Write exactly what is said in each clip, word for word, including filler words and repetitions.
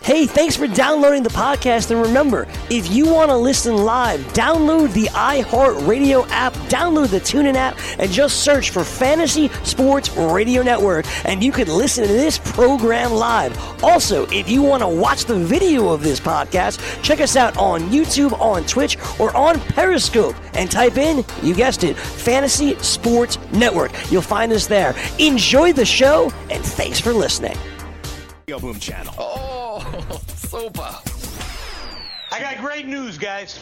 Hey, thanks for downloading the podcast, and remember, if you want to listen live, download the iHeartRadio app, download the TuneIn app, and just search for Fantasy Sports Radio Network, and you can listen to this program live. Also, if you want to watch the video of this podcast, check us out on YouTube, on Twitch, or on Periscope, and type in, you guessed it, Fantasy Sports Network. You'll find us there. Enjoy the show, and thanks for listening. Boom channel. Oh, super. I got great news, guys.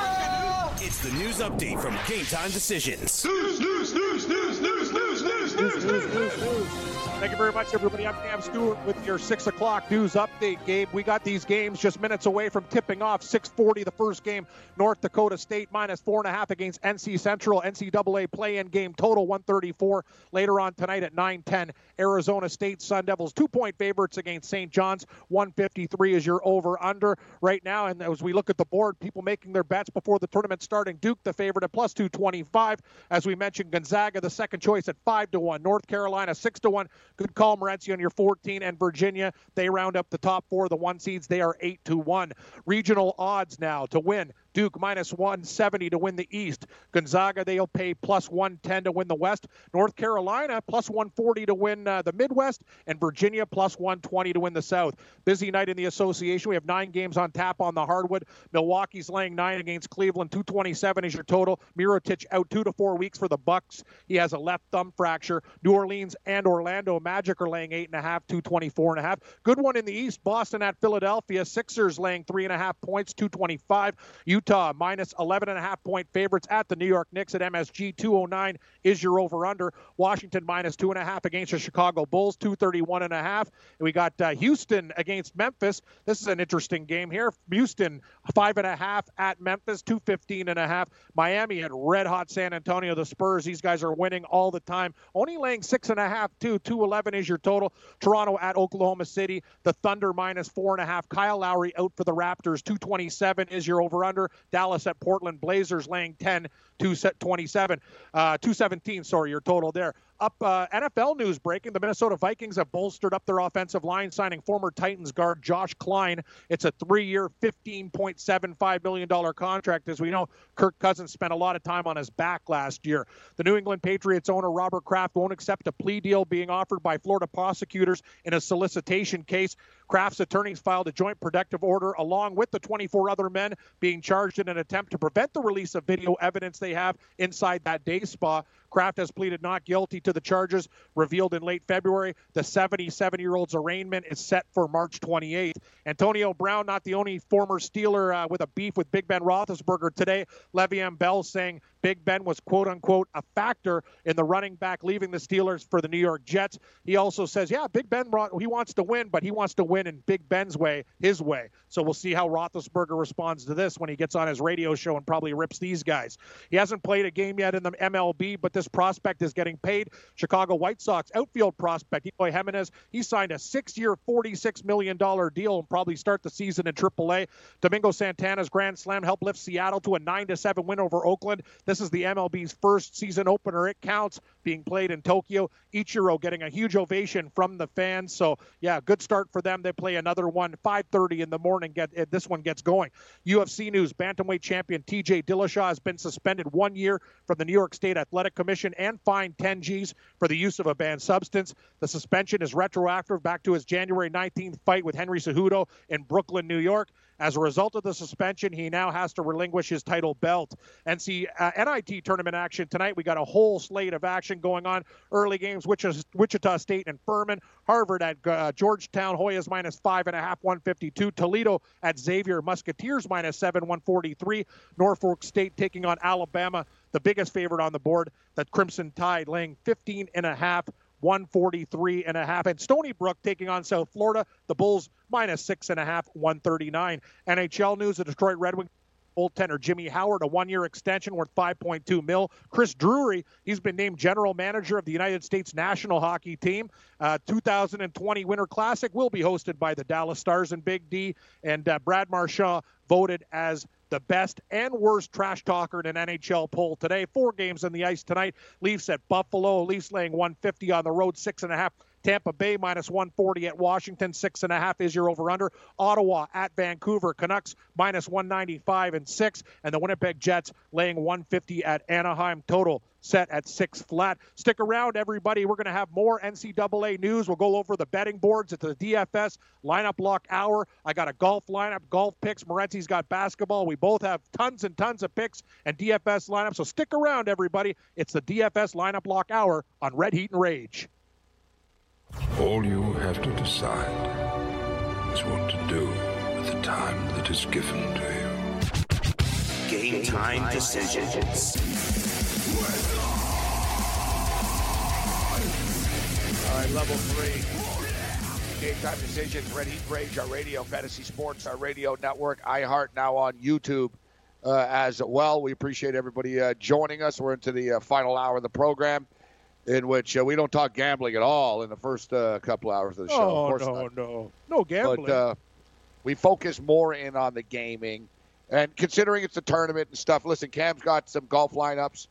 Oh! It's the news update from Game Time Decisions. News, news, news, news, news, news, news, news, news, news, news. Thank you very much, everybody. I'm Cam Stewart with your six o'clock news update, Gabe. We got these games just minutes away from tipping off. six forty, the first game, North Dakota State minus four and a half against N C Central. N C double A play-in game total one thirty-four. Later on tonight at nine ten, Arizona State Sun Devils two-point favorites against Saint John's. one fifty-three is your over-under right now. And as we look at the board, people making their bets before the tournament starting. Duke, the favorite at plus two twenty-five. As we mentioned, Gonzaga, the second choice at five to one. North Carolina, six to one. Good call, Morency, on your fourteen. And Virginia, they round up the top four, the one seeds. They are eight to one. Regional odds now to win. Duke minus one seventy to win the East. Gonzaga, they'll pay plus one ten to win the West. North Carolina, plus one forty to win uh, the Midwest. And Virginia, plus one twenty to win the South. Busy night in the association. We have nine games on tap on the hardwood. Milwaukee's laying nine against Cleveland. two twenty-seven is your total. Mirotic out two to four weeks for the Bucks. He has a left thumb fracture. New Orleans and Orlando Magic are laying eight and a half, two twenty-four and a half. Good one in the East. Boston at Philadelphia. Sixers laying three and a half points, two twenty-five. Utah minus eleven and a half point favorites at the New York Knicks at M S G. two oh nine is your over-under. Washington minus two and a half against the Chicago Bulls, two thirty-one and a half. And we got uh, Houston against Memphis. This is an interesting game here. Houston five and a half at Memphis, two fifteen and a half. Miami at red hot San Antonio. The Spurs, these guys are winning all the time. Only laying six and a half too. two eleven is your total. Toronto at Oklahoma City. The Thunder minus four and a half. Kyle Lowry out for the Raptors. two twenty-seven is your over-under. Dallas at Portland. Blazers laying ten, two twenty-seven, uh, two seventeen, sorry, your total there. Up uh, N F L news breaking. The Minnesota Vikings have bolstered up their offensive line, signing former Titans guard Josh Klein. It's a three-year, fifteen point seven five million dollars contract. As we know, Kirk Cousins spent a lot of time on his back last year. The New England Patriots owner Robert Kraft won't accept a plea deal being offered by Florida prosecutors in a solicitation case. Kraft's attorneys filed a joint protective order along with the twenty-four other men being charged in an attempt to prevent the release of video evidence they have inside that day spa. Kraft has pleaded not guilty to the charges revealed in late February. The seventy-seven-year-old's arraignment is set for March twenty-eighth. Antonio Brown, not the only former Steeler uh, with a beef with Big Ben Roethlisberger today. Le'Veon Bell saying Big Ben was, quote-unquote, a factor in the running back leaving the Steelers for the New York Jets. He also says, yeah, Big Ben, he wants to win, but he wants to win in Big Ben's way, his way. So we'll see how Roethlisberger responds to this when he gets on his radio show and probably rips these guys. He hasn't played a game yet in the M L B, but this prospect is getting paid. Chicago White Sox outfield prospect, Eloy Jimenez, he signed a six-year, forty-six million dollars deal and probably start the season in triple A. Domingo Santana's grand slam helped lift Seattle to a nine to seven win over Oakland. This is the M L B's first season opener. It counts, being played in Tokyo. Ichiro getting a huge ovation from the fans. So, yeah, good start for them. They play another one, five thirty in the morning. Get This one gets going. U F C news, bantamweight champion T J Dillashaw has been suspended one year from the New York State Athletic Commission and fined ten G's for the use of a banned substance. The suspension is retroactive back to his January nineteenth fight with Henry Cejudo in Brooklyn, New York. As a result of the suspension, he now has to relinquish his title belt. N C uh, N I T tournament action tonight. We got a whole slate of action going on. Early games, Wichita, Wichita State and Furman. Harvard at uh, Georgetown. Hoyas minus five and a half, one fifty-two. Toledo at Xavier. Musketeers minus seven, one forty-three. Norfolk State taking on Alabama. The biggest favorite on the board, the Crimson Tide, laying fifteen and a half, one forty-three and a half. And Stony Brook taking on South Florida. The Bulls minus six and a half, one thirty-nine. N H L news, the Detroit Red Wings goaltender Jimmy Howard, a one-year extension worth five point two mil. Chris Drury, he's been named general manager of the United States national hockey team. Uh, two thousand twenty Winter Classic will be hosted by the Dallas Stars and Big D. And uh, Brad Marchand voted as the best and worst trash talker in an N H L poll today. Four games on the ice tonight. Leafs at Buffalo. Leafs laying one fifty on the road, six and a half. Tampa Bay minus one forty at Washington. Six and a half is your over-under. Ottawa at Vancouver. Canucks minus one ninety-five and six. And the Winnipeg Jets laying one fifty at Anaheim. Total set at six flat. Stick around, everybody. We're going to have more N C double A news. We'll go over the betting boards at the D F S lineup lock hour. I got a golf lineup, golf picks. Morenzi's got basketball. We both have tons and tons of picks and D F S lineups. So stick around, everybody. It's the D F S lineup lock hour on Red Heat and Rage. All you have to decide is what to do with the time that is given to you. Game time decisions. All right, level three. Game time decisions. Red Heat Rage, our radio, Fantasy Sports, our radio network, iHeart, now on YouTube uh, as well. We appreciate everybody uh, joining us. We're into the uh, final hour of the program, in which uh, we don't talk gambling at all in the first uh, couple hours of the show. Oh, of course no, not. no. No gambling. But uh, we focus more in on the gaming. And considering it's a tournament and stuff, listen, Cam's got some golf lineups.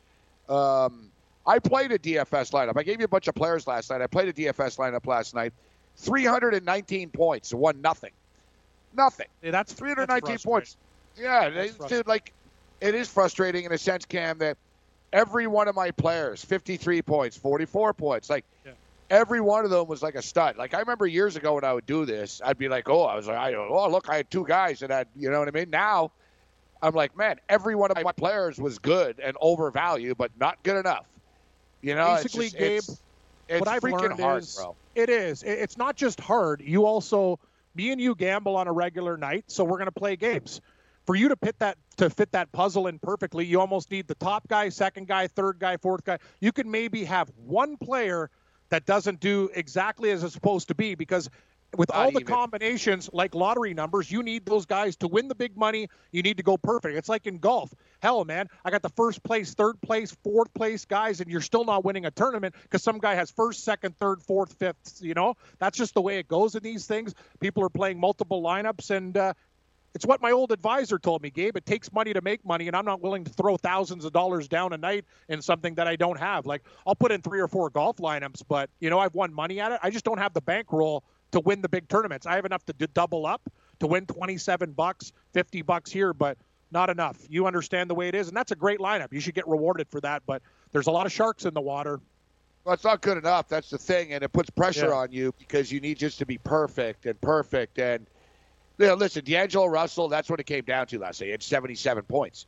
Um, I played a D F S lineup. I gave you a bunch of players last night. I played a D F S lineup last night. three hundred nineteen points, won nothing. Nothing. Yeah, that's three hundred nineteen that's points. Yeah, That's they, dude, like, it is frustrating in a sense, Cam, that every one of my players, fifty-three points, forty-four points, like, yeah. every one of them was like a stud. Like, I remember years ago when I would do this, I'd be like, oh, I was like, I, oh, look, I had two guys that had, you know what I mean? Now, I'm like, man, every one of my players was good and overvalued, but not good enough. You know, basically, it's just, Gabe, it's, it's what I've freaking learned hard, is bro. it is. It's not just hard. You also, me and you gamble on a regular night, so we're going to play games. For you to fit that to fit that puzzle in perfectly, you almost need the top guy, second guy, third guy, fourth guy. You can maybe have one player that doesn't do exactly as it's supposed to be, because with Not all the even. combinations, like lottery numbers, you need those guys to win the big money. You need to go perfect. It's like in golf. Hell, man, I got the first place, third place, fourth place guys, and you're still not winning a tournament because some guy has first, second, third, fourth, fifth. You know, that's just the way it goes in these things. People are playing multiple lineups, and uh, it's what my old advisor told me, Gabe. It takes money to make money, and I'm not willing to throw thousands of dollars down a night in something that I don't have. Like, I'll put in three or four golf lineups, but, you know, I've won money at it. I just don't have the bankroll to win the big tournaments. I have enough to d- double up, to win twenty-seven bucks, fifty bucks here, but not enough. You understand the way it is, and that's a great lineup. You should get rewarded for that, but there's a lot of sharks in the water. Well, it's not good enough. That's the thing, and it puts pressure Yeah. on you because you need just to be perfect and perfect. And you know, listen, D'Angelo Russell, that's what it came down to last night. He had seventy-seven points.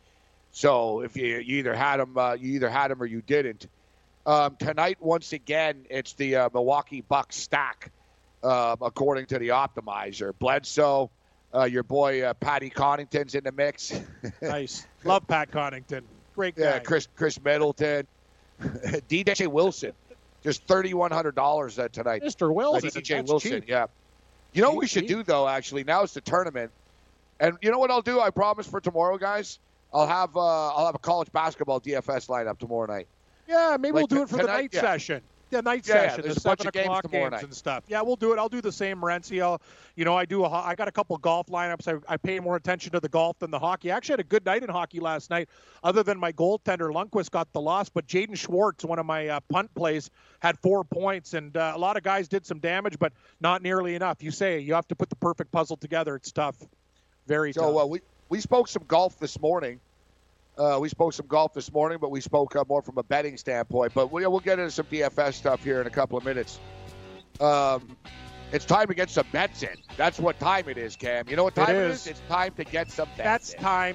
So if you, you either had him, uh, you either had him or you didn't. Um, tonight, once again, it's the uh, Milwaukee Bucks stack, uh, according to the optimizer. Bledsoe, uh, your boy uh, Patty Connaughton's in the mix. Nice. Love Pat Connaughton. Great guy. Yeah, Chris Chris Middleton, D J Wilson, just thirty-one hundred dollars uh, tonight. Mister Wilson. Uh, D J that's Wilson, cheap. yeah. You know what we Cheap, should cheap. do, though, actually? Now it's the tournament. And you know what I'll do? I promise for tomorrow, guys? I'll have uh, I'll have a college basketball D F S lineup tomorrow night. Yeah, maybe Like we'll do it for the tonight, night yeah. session. Yeah, night Yeah, yeah, session, there's the a bunch seven of games o'clock tomorrow games night. and stuff. Yeah, we'll do it. I'll do the same, Morenzi. I'll, you know, I do a, ho- I got a couple golf lineups. I, I pay more attention to the golf than the hockey. I actually had a good night in hockey last night, other than my goaltender Lundqvist got the loss. But Jaden Schwartz, one of my uh, punt plays, had four points, and uh, a lot of guys did some damage, but not nearly enough. You say you have to put the perfect puzzle together. It's tough, very tough. So uh, we, we spoke some golf this morning. Uh, we spoke some golf this morning, but we spoke uh, more from a betting standpoint. But we, we'll get into some D F S stuff here in a couple of minutes. Um, it's time to get some bets in. That's what time it is, Cam. You know what time it is? is. It's time to get some bets That's in. time.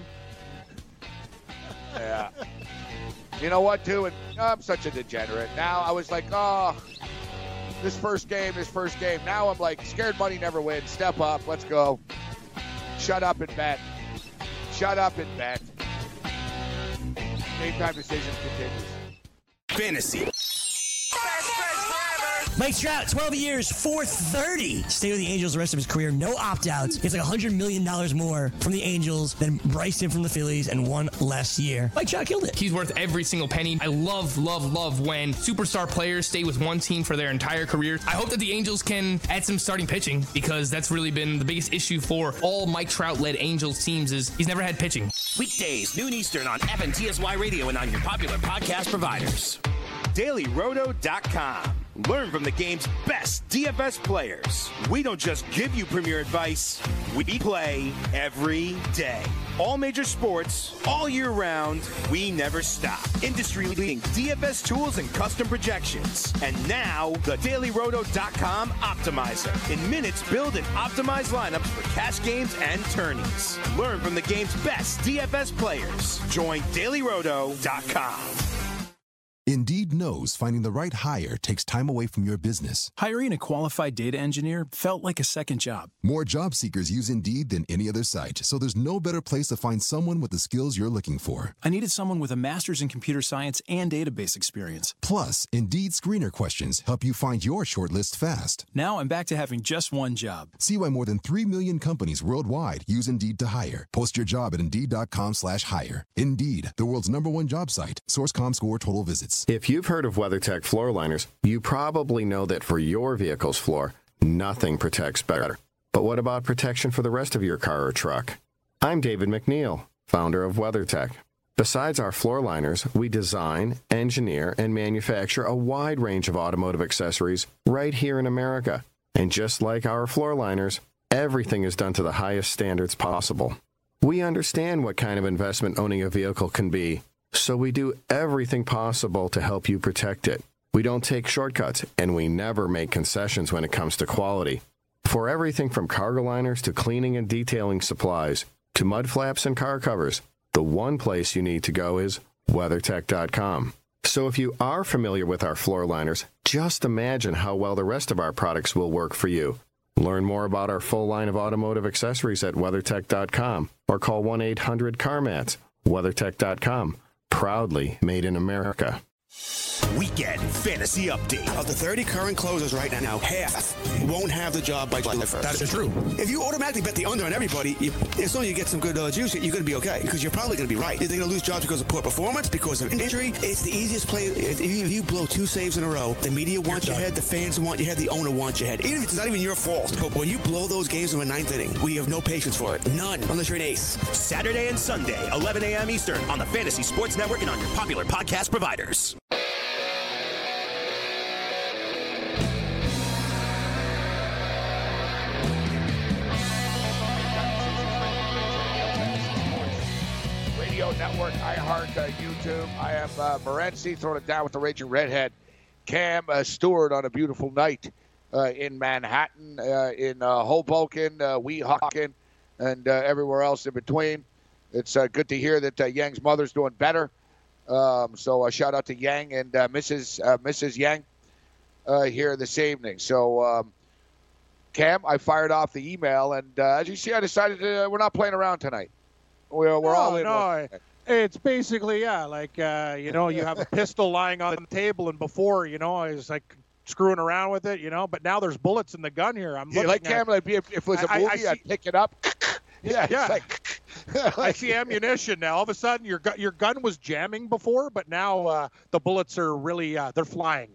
Yeah. You know what, too? And I'm such a degenerate. Now I was like, oh, this first game, this first game. Now I'm like, scared money never wins. Step up. Let's go. Shut up and bet. Shut up and bet. Game time decisions continues. Fantasy. Mike Trout, twelve years, four thirty. Stay with the Angels the rest of his career. No opt-outs. Gets like one hundred million dollars more from the Angels than Bryson from the Phillies and one less year. Mike Trout killed it. He's worth every single penny. I love, love, love when superstar players stay with one team for their entire career. I hope that the Angels can add some starting pitching, because that's really been the biggest issue for all Mike Trout-led Angels teams is he's never had pitching. Weekdays, noon Eastern on F N T S Y Radio and on your popular podcast providers. Daily Roto dot com. Learn from the game's best D F S players. We don't just give you premier advice, we play every day. All major sports, all year round, we never stop. Industry-leading D F S tools and custom projections. And now, the Daily Roto dot com Optimizer. In minutes, build and optimize lineups for cash games and tourneys. Learn from the game's best D F S players. Join Daily Roto dot com. Indeed knows finding the right hire takes time away from your business. Hiring a qualified data engineer felt like a second job. More job seekers use Indeed than any other site, so there's no better place to find someone with the skills you're looking for. I needed someone with a master's in computer science and database experience. Plus, Indeed screener questions help you find your shortlist fast. Now I'm back to having just one job. See why more than three million companies worldwide use Indeed to hire. Post your job at Indeed.com slash hire. Indeed, the world's number one job site. Source dot com score total visits. If you've heard of WeatherTech floor liners, you probably know that for your vehicle's floor, nothing protects better. But what about protection for the rest of your car or truck? I'm David McNeil, founder of WeatherTech. Besides our floor liners, we design, engineer, and manufacture a wide range of automotive accessories right here in America. And just like our floor liners, everything is done to the highest standards possible. We understand what kind of investment owning a vehicle can be, so we do everything possible to help you protect it. We don't take shortcuts, and we never make concessions when it comes to quality. For everything from cargo liners to cleaning and detailing supplies to mud flaps and car covers, the one place you need to go is WeatherTech dot com. So if you are familiar with our floor liners, just imagine how well the rest of our products will work for you. Learn more about our full line of automotive accessories at WeatherTech dot com or call one eight hundred C A R MATS. WeatherTech dot com. Proudly made in America. Weekend Fantasy Update. Of the thirty current closers right now, half won't have the job by July first. That is true. If you automatically bet the under on everybody, you, as long as you get some good uh, juice, you're going to be okay because you're probably going to be right. Are they going to lose jobs because of poor performance, because of injury? It's the easiest play. If you, if you blow two saves in a row, the media wants your head, the fans want your head, the owner wants your head. Even if it's not even your fault. But when you blow those games in the ninth inning, we have no patience for it. None, unless you're an ace. Saturday and Sunday, eleven a.m. Eastern on the Fantasy Sports Network and on your popular podcast providers. Network, iHeart, uh, YouTube. I am uh, Morency throwing it down with the Raging Redhead. Cam uh, Stewart on a beautiful night uh, in Manhattan, uh, in uh, Hoboken, uh, Weehawken, and uh, everywhere else in between. It's uh, good to hear that uh, Yang's mother's doing better. Um, so a uh, shout out to Yang and uh, Missus Uh, Missus Yang uh, here this evening. So, um, Cam, I fired off the email, and uh, as you see, I decided to, uh, we're not playing around tonight. We're, we're no, all in. No, it's basically, yeah, like, uh, you know, you have a pistol lying on the table, and before, you know, I was like screwing around with it, you know, but now there's bullets in the gun here. I'm yeah, looking like at, Cam, like, if, if it was a movie, I, I see, I'd pick it up. yeah, yeah. Like, I see ammunition now. All of a sudden, your gun, your gun was jamming before, but now uh, the bullets are really, uh, they're flying.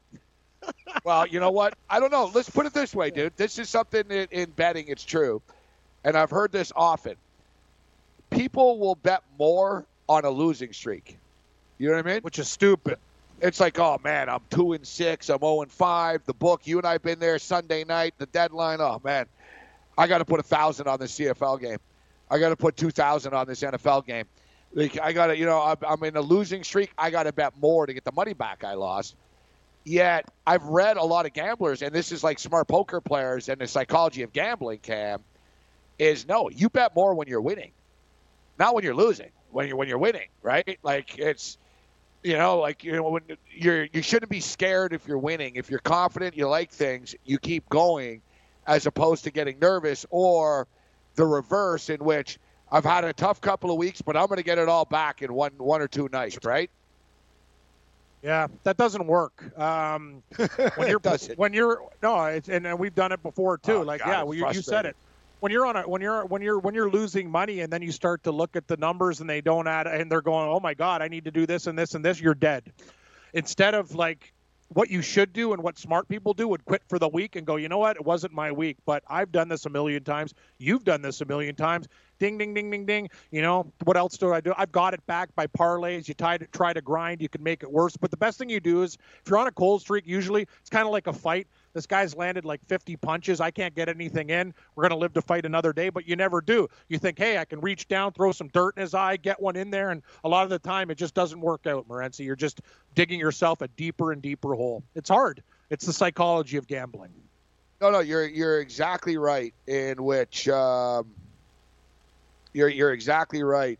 Well, you know what? I don't know. Let's put it this way, dude. This is something in, in betting. It's true, and I've heard this often. People will bet more on a losing streak. You know what I mean? Which is stupid. It's like, oh, man, I'm two and six. I'm oh and five. The book, you and I have been there Sunday night, the deadline. Oh, man, I got to put one thousand on this C F L game. I got to put two thousand on this N F L game. Like, I got to, you know, I'm, I'm in a losing streak. I got to bet more to get the money back I lost. Yet I've read a lot of gamblers, and this is like smart poker players and the psychology of gambling, Cam, is no, you bet more when you're winning. Not when you're losing, when you're when you're winning, right? Like it's, you know, like you know when you're you shouldn't be scared if you're winning. If you're confident, you like things, you keep going, as opposed to getting nervous or the reverse, in which I've had a tough couple of weeks, but I'm going to get it all back in one one or two nights, right? Yeah, that doesn't work. Um, when you're when you're no, it's, and we've done it before too. Oh, like God, yeah, well, you, you said it. When you're on a when you're when you're when you're losing money and then you start to look at the numbers and they don't add and they're going, oh my God, I need to do this and this and this, you're dead. Instead of like what you should do and what smart people do would quit for the week and go, you know what, it wasn't my week, but I've done this a million times. You've done this a million times. Ding, ding, ding, ding, ding. You know, what else do I do? I've got it back by parlays. You try to, try to grind. You can make it worse. But the best thing you do is, if you're on a cold streak, usually it's kind of like a fight. This guy's landed like fifty punches. I can't get anything in. We're going to live to fight another day, but you never do. You think, hey, I can reach down, throw some dirt in his eye, get one in there, and a lot of the time it just doesn't work out, Morency. You're just digging yourself a deeper and deeper hole. It's hard. It's the psychology of gambling. No, no, you're you're exactly right. In which um, you're you're exactly right.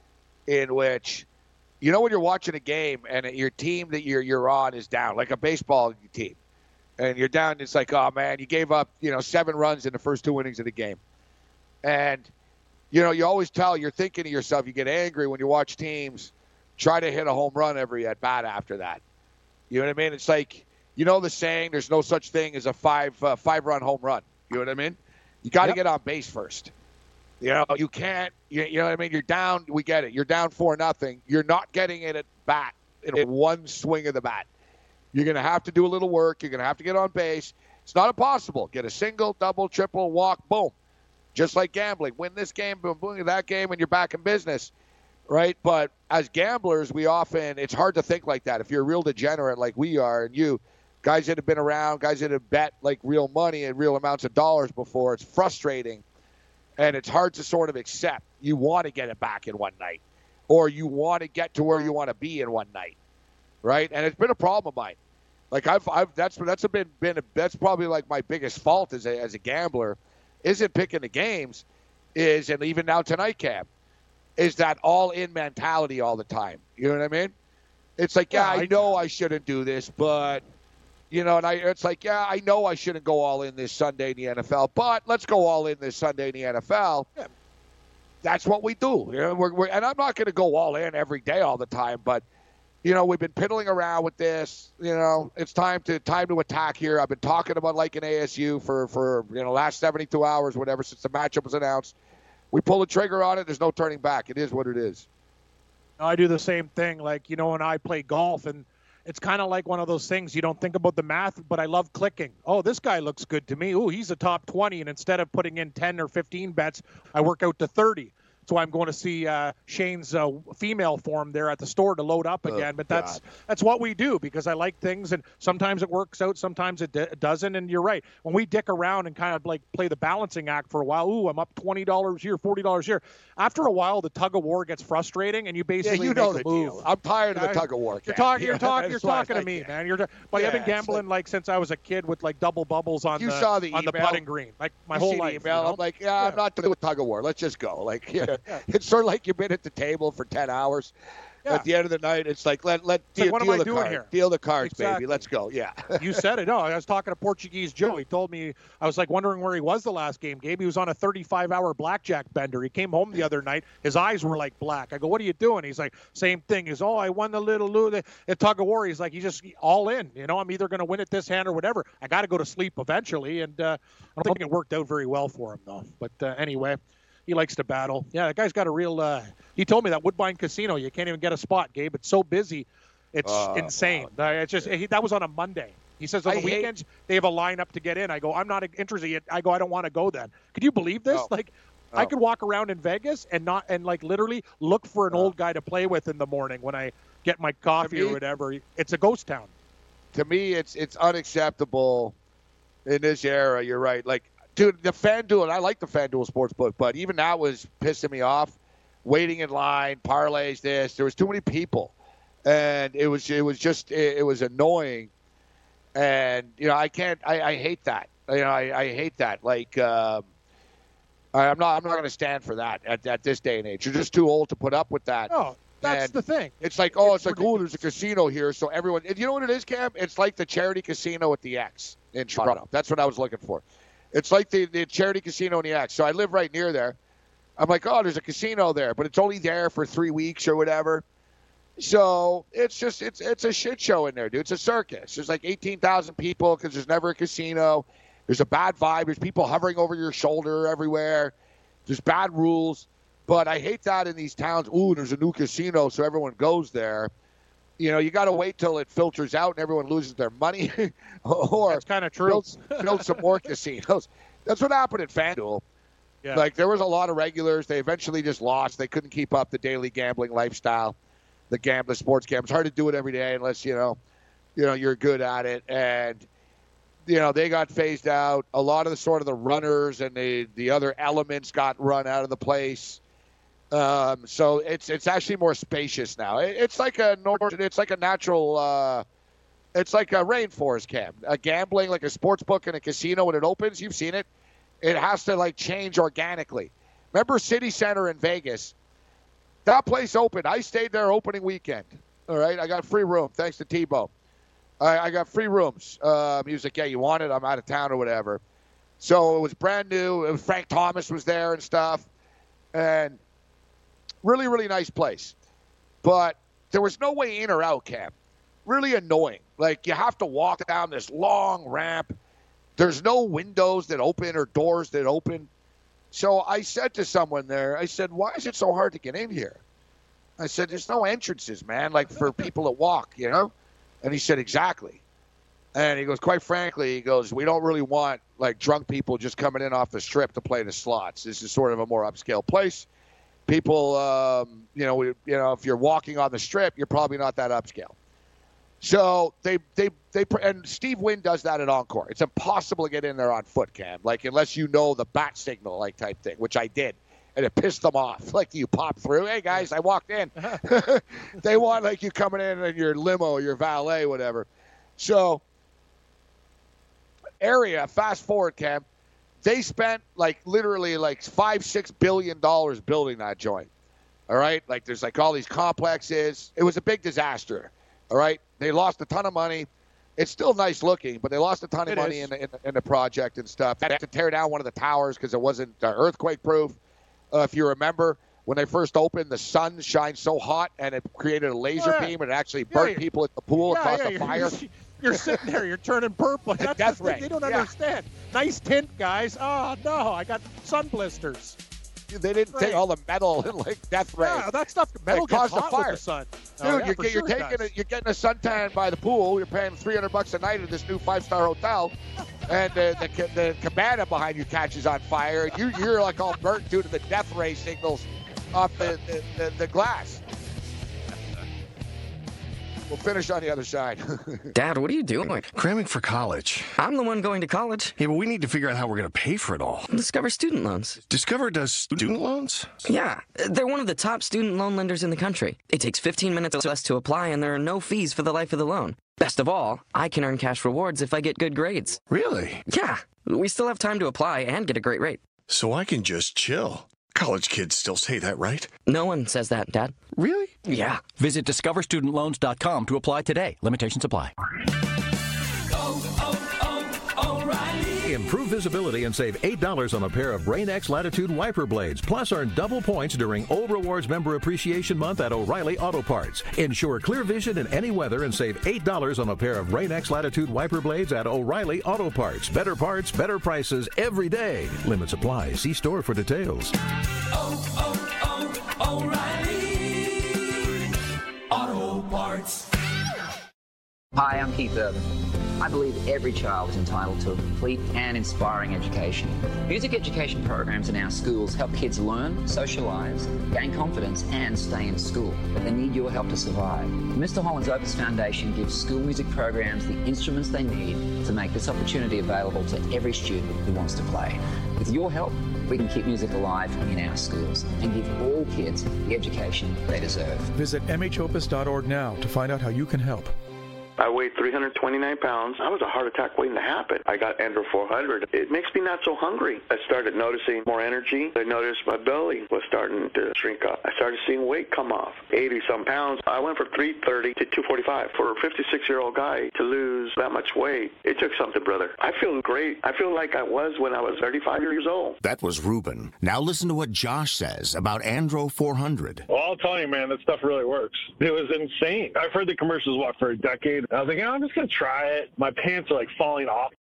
In which, you know, when you're watching a game and your team that you're you're on is down, like a baseball team, and you're down, it's like, oh man, you gave up, you know, seven runs in the first two innings of the game, and you know, you always tell, you're thinking to yourself, you get angry when you watch teams try to hit a home run every at bat after that. You know what I mean? It's like, you know the saying, there's no such thing as a five uh, five run home run. You know what I mean? You got to yep. get on base first. You know, you can't. You, you know what I mean? You're down. We get it. You're down four nothing. You're not getting it at bat in one swing of the bat. You're going to have to do a little work. You're going to have to get on base. It's not impossible. Get a single, double, triple, walk, boom. Just like gambling. Win this game, boom, boom, that game, and you're back in business, right? But as gamblers, we often, it's hard to think like that. If you're a real degenerate like we are, and you, guys that have been around, guys that have bet like real money and real amounts of dollars before, it's frustrating, and it's hard to sort of accept. You want to get it back in one night, or you want to get to where you want to be in one night, right? And it's been a problem of mine. Like I've, I've that's that's a been been a, that's probably like my biggest fault as a as a gambler, isn't picking the games, is and even now tonight, Cam, is that all in mentality all the time. You know what I mean? It's like, yeah, yeah I know I shouldn't do this, but you know, and I it's like, yeah, I know I shouldn't go all in this Sunday in the N F L, but let's go all in this Sunday in the N F L. Yeah. That's what we do. You know, we're, we're, and I'm not going to go all in every day all the time, but you know, we've been piddling around with this. You know, it's time to time to attack here. I've been talking about like an A S U for, for you know, last seventy-two hours, whatever, since the matchup was announced. We pull the trigger on it. There's no turning back. It is what it is. I do the same thing. Like, you know, when I play golf, and it's kind of like one of those things, you don't think about the math, but I love clicking. Oh, this guy looks good to me. Oh, he's a top twenty. And instead of putting in ten or fifteen bets, I work out to thirty. That's why I'm going to see uh, Shane's uh, female form there at the store to load up again. Oh, but that's God. that's what we do, because I like things, and sometimes it works out, sometimes it d- doesn't. And you're right. When we dick around and kind of like play the balancing act for a while, ooh, I'm up twenty dollars here, forty dollars here. After a while, the tug of war gets frustrating, and you basically yeah, you know make the a move. Deal. I'm tired of the tug of war. You're talking. You're, talk, yeah, you're talking to me, man. You're. But yeah, I've been gambling like, like since I was a kid with like double bubbles on you the saw the on email. the putting green, like my you whole see life. The email. You know? I'm like, yeah, yeah, I'm not doing tug of war. Let's just go. Like, yeah, yeah. It's sort of like you've been at the table for ten hours. Yeah. At the end of the night, it's like, let let deal, like, deal the doing cards. Here? Deal the cards, exactly. baby. Let's go. Yeah. You said it. No, I was talking to Portuguese Joe. He told me, I was like wondering where he was the last game, Gabe. He was on a thirty-five hour blackjack bender. He came home the other night. His eyes were like black. I go, what are you doing? He's like, same thing. He's, oh, I won the little loo. The tug of war. He's like, he's just all in. You know, I'm either going to win at this hand or whatever. I got to go to sleep eventually. And uh, I don't think it worked out very well for him, though. But uh, anyway. He likes to battle. Yeah, that guy's got a real uh, – he told me that Woodbine Casino, you can't even get a spot, Gabe. It's so busy. It's uh, insane. Wow. It's just he, that was on a Monday. He says on the I weekends hate... they have a lineup to get in. I go, I'm not interested. I go, I don't want to go then. Could you believe this? No. Like no. I could walk around in Vegas and not and like literally look for an no. old guy to play with in the morning when I get my coffee me, or whatever. It's a ghost town. To me, it's it's unacceptable in this era. You're right. Like, dude, the FanDuel, I like the FanDuel Sportsbook, but even that was pissing me off. Waiting in line, parlays, this. There was too many people. And it was it was just, it, it was annoying. And, you know, I can't, I, I hate that. You know, I, I hate that. Like, um, I'm not I'm not going to stand for that at, at this day and age. You're just too old to put up with that. No, that's and the thing. It's like, oh, it's, it's like, oh, there's a casino here, so everyone, you know what it is, Cam? It's like the charity casino at the X in Toronto. That's what I was looking for. It's like the, the charity casino in the X. So I live right near there. I'm like, oh, there's a casino there, but it's only there for three weeks or whatever. So it's just, it's it's a shit show in there, dude. It's a circus. There's like eighteen thousand people because there's never a casino. There's a bad vibe. There's people hovering over your shoulder everywhere. There's bad rules. But I hate that in these towns. Ooh, there's a new casino, so everyone goes there. you know, you got to wait till it filters out and everyone loses their money, or that's kind of true. Build, build some more casinos. That's what happened at FanDuel. Yeah. Like, there was a lot of regulars. They eventually just lost. They couldn't keep up the daily gambling lifestyle, the gambling, sports gambling. It's hard to do it every day unless, you know, you know, you're good at it. And, you know, they got phased out. A lot of the sort of the runners and the, the other elements got run out of the place. Um, so it's it's actually more spacious now. It, it's like a it's like a natural. Uh, it's like a rainforest camp. A gambling, like a sports book and a casino when it opens. You've seen it. It has to like change organically. Remember City Center in Vegas? That place opened. I stayed there opening weekend. All right, I got free room thanks to Tebow. I, I got free rooms. Um, he was like, "Yeah, you want it? I'm out of town or whatever." So it was brand new. It was, Frank Thomas was there and stuff, and really, really nice place. But there was no way in or out, Cam. Really annoying. Like, you have to walk down this long ramp. There's no windows that open or doors that open. So I said to someone there, I said, "Why is it so hard to get in here?" I said, "There's no entrances, man, like for people that walk, you know?" And he said, "Exactly." And he goes, "Quite frankly," he goes, "we don't really want, like, drunk people just coming in off the strip to play the slots. This is sort of a more upscale place. People, um, you know, we, you know, if you're walking on the strip, you're probably not that upscale." So they, they, they, and Steve Wynn does that at Encore. It's impossible to get in there on foot, Cam, like, unless you know the bat signal, like, type thing, which I did. And it pissed them off. Like, you pop through. "Hey, guys, I walked in." They want, like, you coming in in your limo, your valet, whatever. So, area, fast forward, Cam, they spent, like, literally, like, five, six billion dollars building that joint. All right? Like, there's, like, all these complexes. It was a big disaster. All right? They lost a ton of money. It's still nice looking, but they lost a ton of It money is. in the, in, the, in the project and stuff. They had to tear down one of the towers because it wasn't uh, earthquake-proof. Uh, if you remember, when they first opened, the sun shined so hot, and it created a laser Oh, yeah. beam, and it actually Yeah, burnt yeah. people at the pool Yeah, across yeah, the you're- fire. You're, you're sitting there. You're turning purple. That's death the thing ray. they don't Yeah. understand. Nice tint, guys. Oh, no, I got sun blisters. They didn't Right. take all the metal and, like, death rays. Yeah, that stuff, metal It gets caused a hot fire. with the sun. Dude, Oh, yeah, you're, for get- you're sure it taking does. a, you're getting a suntan by the pool. You're paying three hundred bucks a night at this new five-star hotel, and the, the ca- the cabana behind you catches on fire, and you you're like all burnt due to the death ray signals off the the, the, the glass. We'll finish on the other side. Dad, what are you doing? Cramming for college. I'm the one going to college. Yeah, but we need to figure out how we're going to pay for it all. Discover Student Loans. Discover does student loans? Yeah, they're one of the top student loan lenders in the country. It takes fifteen minutes or less to apply, and there are no fees for the life of the loan. Best of all, I can earn cash rewards if I get good grades. Really? Yeah, we still have time to apply and get a great rate. So I can just chill. College kids still say that, right? No one says that, Dad. Really? Yeah. Visit discover student loans dot com to apply today. Limitations apply. Improve visibility and save eight dollars on a pair of Rain-X Latitude wiper blades. Plus, earn double points during O Rewards Member Appreciation Month at O'Reilly Auto Parts. Ensure clear vision in any weather and save eight dollars on a pair of Rain-X Latitude wiper blades at O'Reilly Auto Parts. Better parts, better prices every day. Limits apply. See store for details. Oh, oh, oh, O'Reilly Auto Parts. Hi, I'm Keith Urban. I believe every child is entitled to a complete and inspiring education. Music education programs in our schools help kids learn, socialize, gain confidence, and stay in school. But they need your help to survive. The Mister Holland's Opus Foundation gives school music programs the instruments they need to make this opportunity available to every student who wants to play. With your help, we can keep music alive in our schools and give all kids the education they deserve. Visit m h opus dot org now to find out how you can help. I weighed three hundred twenty-nine pounds. I was a heart attack waiting to happen. I got Endo four hundred. It makes me not so hungry. I started noticing more energy. I noticed my belly was starting to shrink up. I started seeing weight come off, eighty-some pounds. I went from three thirty to two forty-five. For a fifty-six-year-old guy to lose that much weight, it took something, brother. I feel great. I feel like I was when I was thirty-five years old. That was Ruben. Now listen to what Josh says about Andro four hundred. Well, I'll tell you, man, that stuff really works. It was insane. I've heard the commercials, what, for a decade. I was like, oh, I'm just going to try it. My pants are like falling off.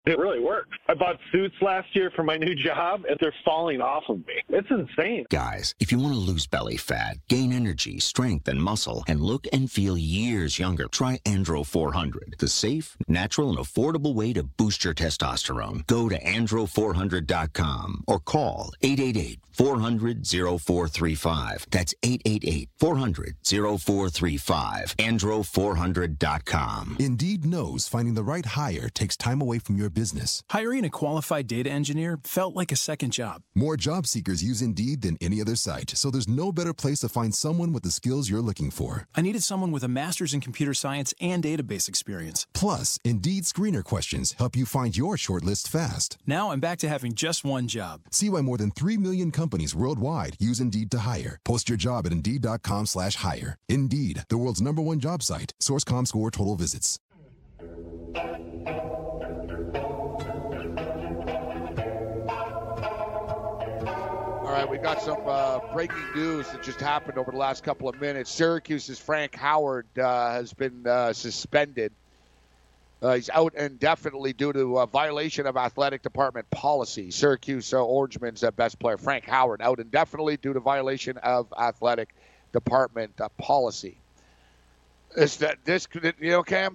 It really works. I bought suits last year for my new job, and they're falling off of me. It's insane. Guys, if you want to lose belly fat, gain energy, strength, and muscle, and look and feel years younger, try Andro four hundred, the safe, natural, and affordable way to boost your testosterone. Go to andro four hundred dot com or call eight eight eight, four hundred, oh four three five. That's eight eight eight, four hundred, oh four three five. andro four hundred dot com. Indeed knows finding the right hire takes time away from your business. Hiring a qualified data engineer felt like a second job. More job seekers use Indeed than any other site, so there's no better place to find someone with the skills you're looking for. I needed someone with a master's in computer science and database experience. Plus, Indeed screener questions help you find your shortlist fast. Now I'm back to having just one job. See why more than three million companies worldwide use Indeed to hire. Post your job at Indeed.com slash hire. Indeed, the world's number one job site. Source.com score total visits. All right, we got some uh, breaking news that just happened over the last couple of minutes. Syracuse's Frank Howard uh, has been uh, suspended. Uh, he's out indefinitely due to a violation of athletic department policy. Syracuse uh, Orangemen's uh, best player, Frank Howard, out indefinitely due to violation of athletic department uh, policy. Is that this? You know, Cam?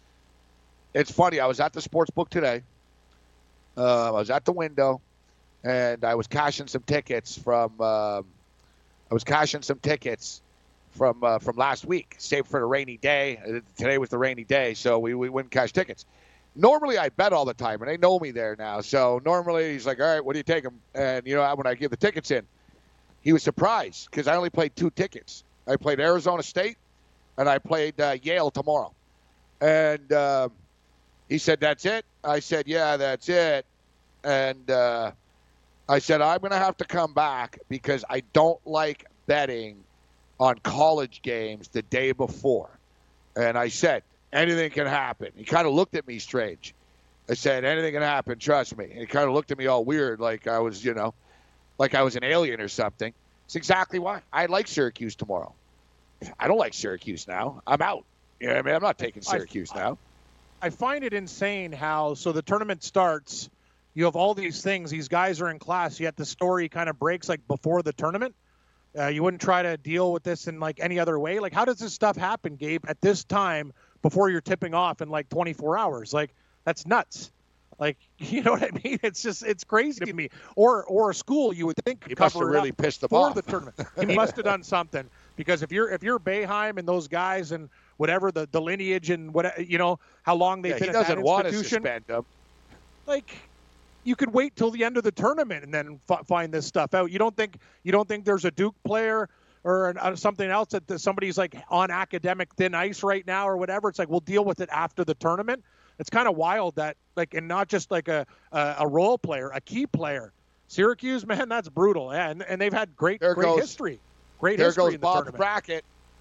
It's funny. I was at the sports book today. Uh, I was at the window. And I was cashing some tickets from. Uh, I was cashing some tickets from uh, from last week, saved for the rainy day. Today was the rainy day, so we we wouldn't cash tickets. Normally, I bet all the time, and they know me there now. So normally, he's like, "All right, what do you take him?" And you know, when I give the tickets in, he was surprised because I only played two tickets. I played Arizona State, and I played uh, Yale tomorrow. And uh, he said, "That's it." I said, "Yeah, that's it." And uh, I said, I'm going to have to come back because I don't like betting on college games the day before. And I said, anything can happen. He kind of looked at me strange. I said, anything can happen, trust me. And he kind of looked at me all weird, like I was, you know, like I was an alien or something. It's exactly why. I like Syracuse tomorrow. I don't like Syracuse now. I'm out. You know what I mean? I'm not taking Syracuse I, now. I find it insane how, so the tournament starts, you have all these things. These guys are in class, yet the story kind of breaks like before the tournament. Uh, you wouldn't try to deal with this in like any other way. Like, how does this stuff happen, Gabe, at this time before you're tipping off in like twenty-four hours? Like, that's nuts. Like, you know what I mean? It's just, it's crazy to me. Or or a school you would think could he must have cover really it up pissed them for off. the tournament. He must have done something because if you're if you're Boeheim and those guys and whatever the, the lineage and what you know how long they've yeah, been he at doesn't that want to institution, suspend them. like. You could wait till the end of the tournament and then f- find this stuff out. You don't think you don't think there's a Duke player or an, uh, something else that the, somebody's like on academic thin ice right now or whatever. It's like we'll deal with it after the tournament. It's kind of wild that like and not just like a, a a role player, a key player. Syracuse, man, that's brutal. Yeah, and, and they've had great there great goes, history. Great there history goes in the Bob tournament. Brackett.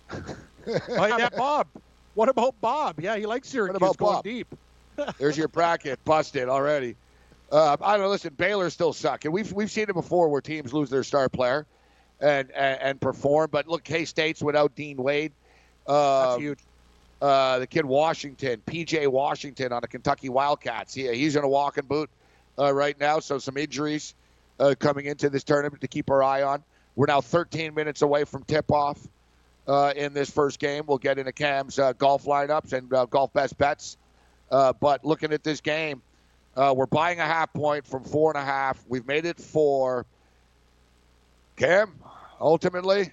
Oh yeah, Bob. What about Bob? Yeah, he likes Syracuse what about going Bob? deep. There's your bracket busted already. Uh, I don't know. Listen, Baylor still suck, and we've we've seen it before where teams lose their star player, and and, and perform. But look, K-State's without Dean Wade. Uh, That's huge. Uh, the kid Washington, P J Washington on the Kentucky Wildcats. He, he's in a walking boot uh, right now. So some injuries uh, coming into this tournament to keep our eye on. We're now thirteen minutes away from tip-off uh, in this first game. We'll get into Cam's uh, golf lineups and uh, golf best bets. Uh, but looking at this game. Uh, we're buying a half point from four and a half. We've made it four. Cam, ultimately,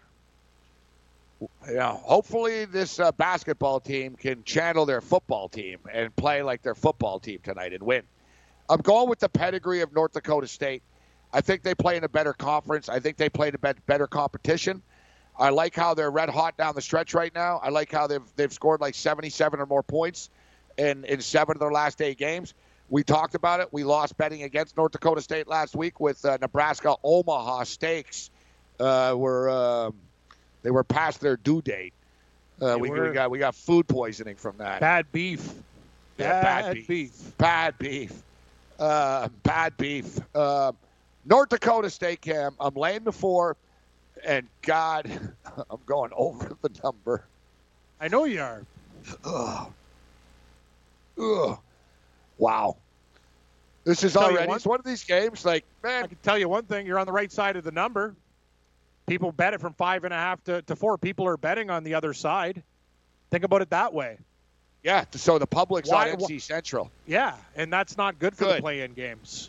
you know, hopefully this uh, basketball team can channel their football team and play like their football team tonight and win. I'm going with the pedigree of North Dakota State. I think they play in a better conference. I think they play in a better competition. I like how they're red hot down the stretch right now. I like how they've they've scored like seventy-seven or more points in, in seven of their last eight games. We talked about it. We lost betting against North Dakota State last week with uh, Nebraska Omaha Steaks. Uh, were uh, they were past their due date. Uh, we, we got we got food poisoning from that. Bad beef. Yeah, bad, bad beef. beef. Bad beef. Uh, bad beef. Uh, North Dakota State, Cam. I'm laying the four, and God, I'm going over the number. I know you are. Ugh. Ugh. Wow. This is already one, it's one of these games. Like, man, I can tell you one thing: you're on the right side of the number. People bet it from five and a half to, to four. People are betting on the other side. Think about it that way. Yeah. So the public's Why, on N C Central. Yeah, and that's not good for good. the play-in games.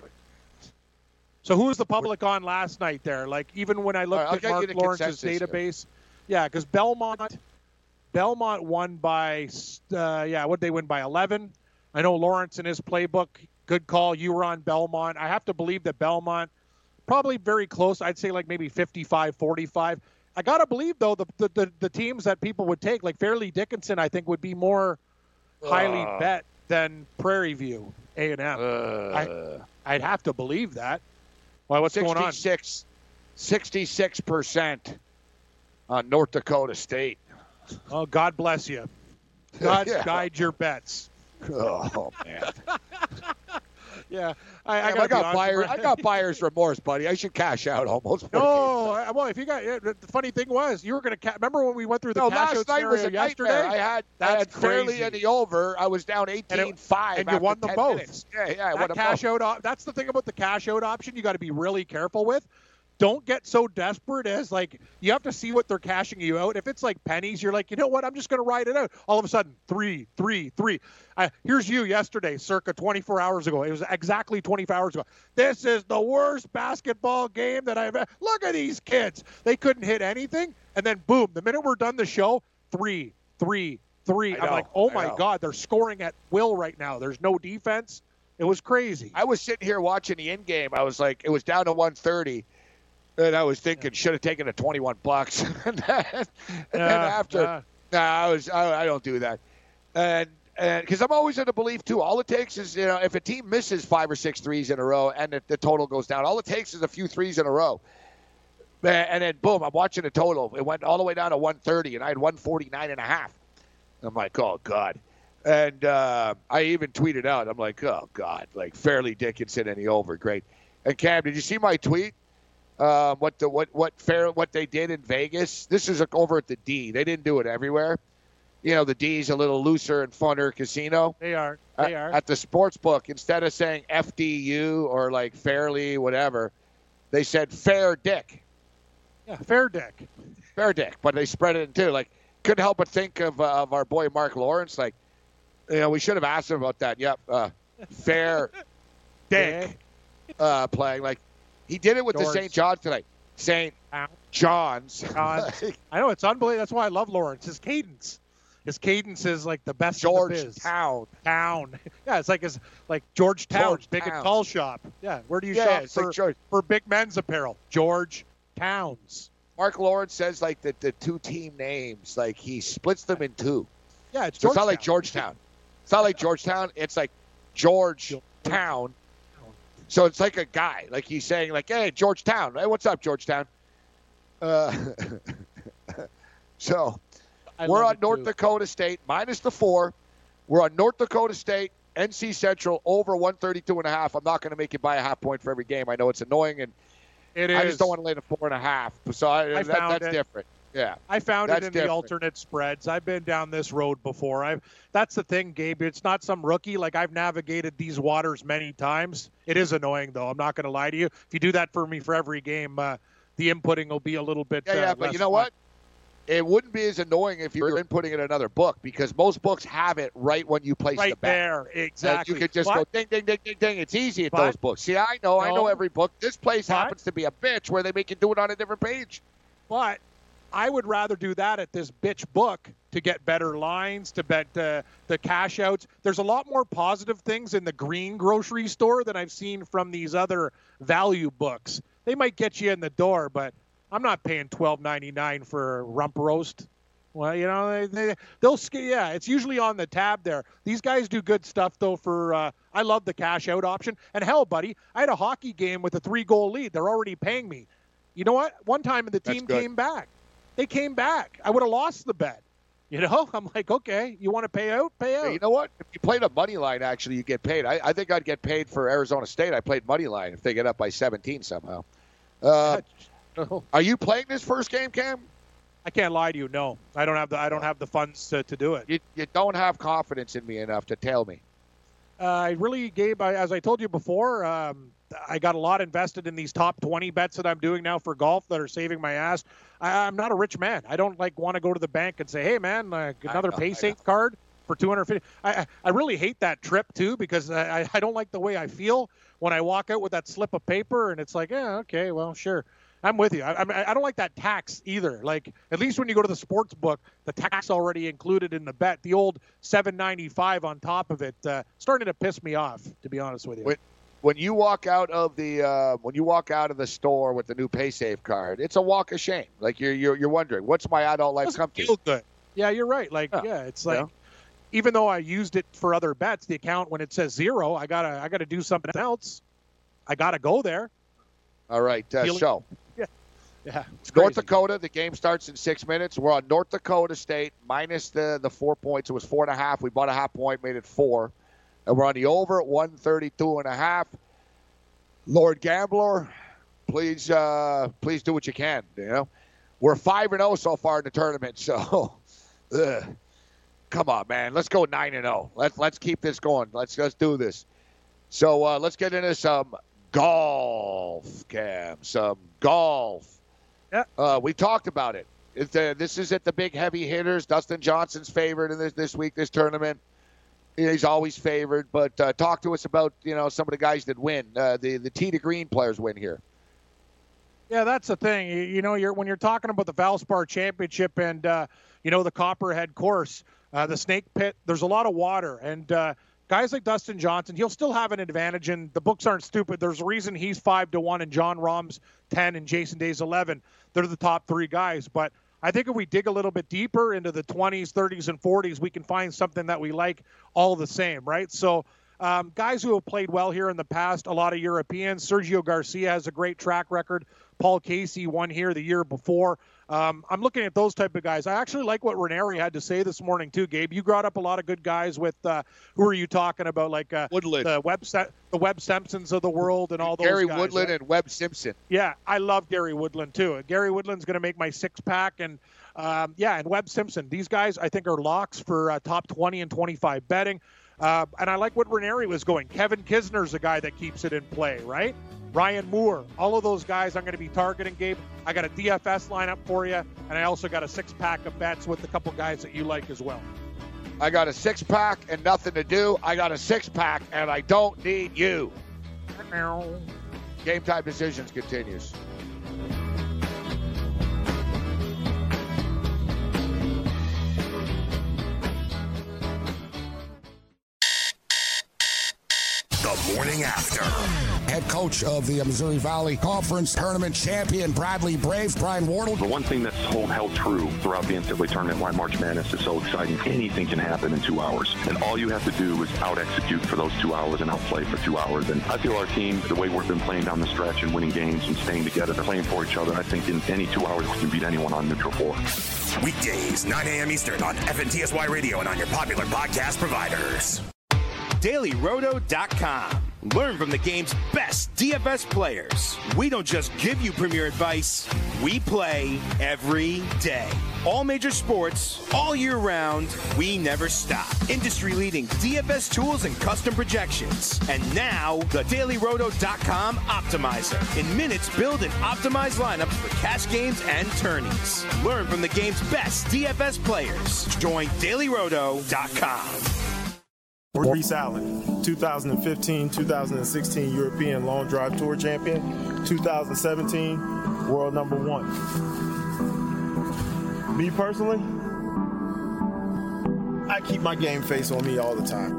So who was the public on last night there? Like, even when I looked right, at Mark Lawrence's database, here. yeah, because Belmont, Belmont won by, uh, yeah, what did they win by eleven? I know Lawrence in his playbook, good call. You were on Belmont. I have to believe that Belmont, probably very close. I'd say like maybe fifty-five forty-five. I got to believe, though, the, the, the, the teams that people would take, like Fairleigh Dickinson, I think would be more highly uh, bet than Prairie View A and M. Uh, I, I'd have to believe that. Why, what's going on? sixty-six percent on North Dakota State. Oh, God bless you. God yeah. guide your bets. Oh, man. yeah. I, I, yeah, I got buyer, I got buyer's remorse, buddy. I should cash out almost. No, well, if you got the funny thing was you were going to ca- remember when we went through the no, cash last night was a yesterday. Nightmare. I had That's I had Fairleigh crazy. in the over. I was down eighteen five, and, and you won them both. Minutes. Yeah, yeah, I that won them cash both. out. Op- that's the thing about the cash out option. You got to be really careful with. Don't get so desperate as, like, you have to see what they're cashing you out. If it's like pennies, you're like, you know what, I'm just going to ride it out. All of a sudden, three, three, three. Uh, here's you yesterday, circa twenty-four hours ago. It was exactly twenty-four hours ago. This is the worst basketball game that I've ever. Look at these kids. They couldn't hit anything. And then, boom, the minute we're done the show, three, three, three. I I'm know, like, oh, I my know. God, they're scoring at will right now. There's no defense. It was crazy. I was sitting here watching the end game. I was like, it was down to one thirty. And I was thinking, should have taken a twenty-one bucks. and then, and then Yeah, after, yeah. no, I was, I, I don't do that. And and because I'm always in the belief too, all it takes is, you know, if a team misses five or six threes in a row and the, the total goes down, all it takes is a few threes in a row. And then boom, I'm watching the total. It went all the way down to one thirty, and I had one forty-nine and a half. I'm like, oh God. And uh, I even tweeted out, I'm like, oh God, like Fairleigh Dickinson and the over, great. And Cam, did you see my tweet? Uh, what the what what fair what they did in Vegas? This is over at the D. They didn't do it everywhere. You know, the D's a little looser and funner casino. They are. They at, are. At the sports book, instead of saying F D U or like Fairleigh, whatever, they said Fair Dick. Yeah, Fair Dick. Fair Dick, but they spread it in two. Like, couldn't help but think of uh, of our boy Mark Lawrence. Like, you know, we should have asked him about that. Yep, uh, Fair Dick uh, playing. Like, he did it with George. the Saint John's tonight. Saint John's. John's. I know, it's unbelievable. That's why I love Lawrence. His cadence. His cadence is like the best in the biz. Georgetown. Town. Yeah, it's like his like Georgetown, Georgetown. big and tall shop. Yeah, where do you Yeah, shop it's for, like George- for big men's apparel? George Towns. Mark Lawrence says like the, the two team names, like he splits them in two. Yeah, it's So it's Georgetown. not like Georgetown. It's not like Georgetown. It's like Georgetown. So it's like a guy, like he's saying, like, "Hey, Georgetown, hey, what's up, Georgetown?" Uh, so I we're love on it, North too. Dakota State minus the four. We're on North Dakota State, N C Central over one thirty-two and a half. I'm not going to make you buy a half point for every game. I know it's annoying, and It I is. just don't want to lay the four and a half. So I, I that, found that's it. different. Yeah, I found That's it in the different. alternate spreads. I've been down this road before. I've that's the thing, Gabe. It's not some rookie. Like, I've navigated these waters many times. It is annoying, though. I'm not going to lie to you. If you do that for me for every game, uh, the inputting will be a little bit. Yeah, uh, yeah, but less you know fun. what? It wouldn't be as annoying if you were inputting in another book, because most books have it right when you place Right the bet. there, exactly. Uh, you could just But- go ding, ding, ding, ding, ding. It's easy at But- those books. See, I know, I know No. every book. This place But- happens to be a bitch where they make you do it on a different page. But I would rather do that at this bitch book to get better lines, to bet uh, the cash outs. There's a lot more positive things in the green grocery store than I've seen from these other value books. They might get you in the door, but I'm not paying twelve ninety-nine for a rump roast. Well, you know, they, they, they'll sk- yeah, it's usually on the tab there. These guys do good stuff, though, for uh, I love the cash out option. And hell, buddy, I had a hockey game with a three-goal lead. They're already paying me. You know what? One time the team good. came back. They came back. I would have lost the bet. You know, I'm like, okay, you want to pay out? Pay out. Hey, you know what? If you played a money line, actually, you get paid. I, I think I'd get paid for Arizona State. I played money line if they get up by seventeen somehow. Uh, are you playing this first game, Cam? I can't lie to you. No, I don't have the I don't have the funds to, to do it. You you don't have confidence in me enough to tell me. Uh, I really, Gabe, I, as I told you before, um, I got a lot invested in these top twenty bets that I'm doing now for golf that are saving my ass. I, I'm not a rich man. I don't like want to go to the bank and say, hey, man, uh, another know, PaySafe card for two hundred fifty dollars. I, I really hate that trip, too, because I, I don't like the way I feel when I walk out with that slip of paper and it's like, yeah, okay, well, sure. I'm with you. I, I, I don't like that tax either. Like, at least when you go to the sports book, the tax already included in the bet. The old seven ninety-five on top of it, uh, starting to piss me off, to be honest with you. When, when you walk out of the uh, when you walk out of the store with the new PaySafe card, it's a walk of shame. Like you're you're, you're wondering, what's my adult life come to? Feel good. Yeah, you're right. Like, yeah, yeah it's like. Yeah. Even though I used it for other bets, the account when it says zero, I gotta I gotta do something else. I gotta go there. All right, uh, Feeling, so yeah, yeah. North Dakota. The game starts in six minutes. We're on North Dakota State minus the the four points. It was four and a half. We bought a half point, made it four, and we're on the over at one thirty-two and a half. Lord Gambler, please uh, please do what you can. You know, we're five and zero so far in the tournament. So. Ugh. Come on, man. Let's go nine and zero. Let's let's keep this going. Let's let's do this. So uh, let's get into some golf, Cam. Some golf. Yeah. Uh, we talked about it. It's, uh, this is at the big heavy hitters. Dustin Johnson's favored in this this week, this tournament. He's always favored. But uh, talk to us about you know some of the guys that win. Uh, the the tee to green players win here. Yeah, that's the thing. You, you know, you're when you're talking about the Valspar Championship and uh, you know the Copperhead course. Uh, the Snake Pit, there's a lot of water. And uh, guys like Dustin Johnson, he'll still have an advantage. And the books aren't stupid. There's a reason he's five to one and John Rahm's ten and Jason Day's eleven. They're the top three guys. But I think if we dig a little bit deeper into the twenties, thirties, and forties, we can find something that we like all the same, right? So um, guys who have played well here in the past, a lot of Europeans. Sergio Garcia has a great track record. Paul Casey won here the year before. Um, I'm looking at those type of guys. I actually like what Ranieri had to say this morning too, Gabe. You brought up a lot of good guys with uh, who are you talking about? Like uh, Woodland, the Webb, the Webb Simpsons of the world, and all those Gary guys. Gary Woodland right? and Webb Simpson. Yeah, I love Gary Woodland too. Gary Woodland's going to make my six pack, and um, yeah, and Webb Simpson. These guys I think are locks for uh, top twenty and twenty-five betting. Uh, and I like what Ranieri was going. Kevin Kisner's a guy that keeps it in play, right? Ryan Moore, all of those guys I'm going to be targeting, Gabe. I got a D F S lineup for you, and I also got a six-pack of bets with a couple guys that you like as well. I got a six-pack and nothing to do. I got a six-pack, and I don't need you. Game Time Decisions continues. The morning after. Head coach of the Missouri Valley Conference tournament champion Bradley Braves, Brian Wardle. The one thing that's hold, held true throughout the N C double A tournament, why March Madness is so exciting, anything can happen in two hours. And all you have to do is out-execute for those two hours and outplay for two hours. And I feel our team, the way we've been playing down the stretch and winning games and staying together, playing for each other, I think in any two hours we can beat anyone on neutral floor. Weekdays, nine a.m. Eastern on F N T S Y Radio and on your popular podcast providers. Daily Roto dot com. Learn from the game's best D F S players. We don't just give you premier advice, we play every day. All major sports, all year round, we never stop. Industry-leading D F S tools and custom projections. And now, the Daily Roto dot com Optimizer. In minutes, build and optimize lineups for cash games and tourneys. Learn from the game's best D F S players. Join Daily Roto dot com. Reese Allen, two thousand fifteen two thousand sixteen European Long Drive Tour Champion, two thousand seventeen World Number One. Me personally, I keep my game face on me all the time.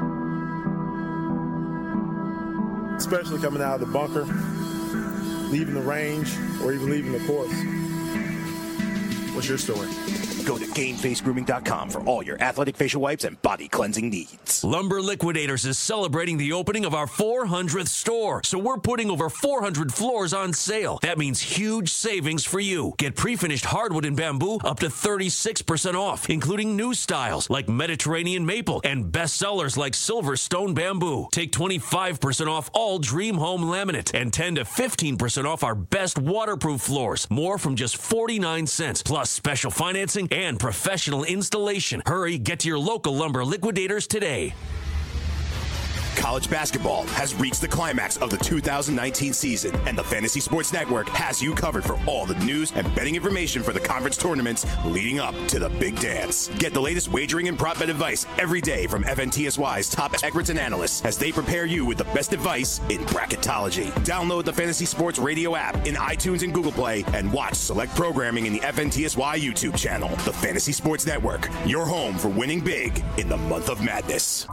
Especially coming out of the bunker, leaving the range, or even leaving the course. What's your story? Go to Game Face Grooming dot com for all your athletic facial wipes and body cleansing needs. Lumber Liquidators is celebrating the opening of our four hundredth store, so we're putting over four hundred floors on sale. That means huge savings for you. Get pre-finished hardwood and bamboo up to thirty-six percent off, including new styles like Mediterranean maple and bestsellers like Silverstone bamboo. Take twenty-five percent off all Dream Home laminate and ten to fifteen percent off our best waterproof floors. More from just forty-nine cents, plus special financing and professional installation. Hurry, get to your local Lumber Liquidators today. College basketball has reached the climax of the two thousand nineteen season, and the Fantasy Sports Network has you covered for all the news and betting information for the conference tournaments leading up to the big dance. Get the latest wagering and prop bet advice every day from F N T S Y's top experts and analysts as they prepare you with the best advice in bracketology. Download the Fantasy Sports Radio app in iTunes and Google Play and watch select programming in the F N T S Y YouTube channel. The Fantasy Sports Network, your home for winning big in the month of madness.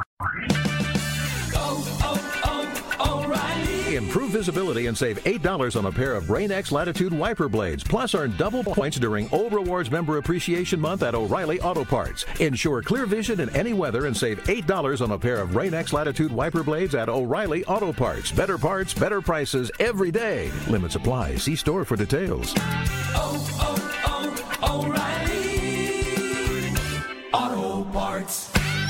Improve visibility and save eight dollars on a pair of Rain-X Latitude wiper blades. Plus, earn double points during O Rewards Member Appreciation Month at O'Reilly Auto Parts. Ensure clear vision in any weather and save eight dollars on a pair of Rain-X Latitude wiper blades at O'Reilly Auto Parts. Better parts, better prices every day. Limits apply. See store for details. Oh, oh, oh, O'Reilly Auto Parts.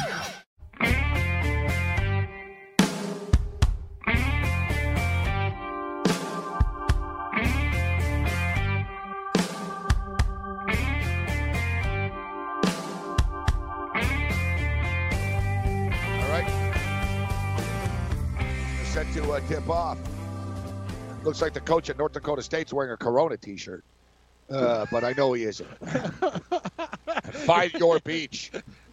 To uh, tip off. Looks like the coach at North Dakota State's wearing a Corona t-shirt, uh, but I know he isn't. Find your beach.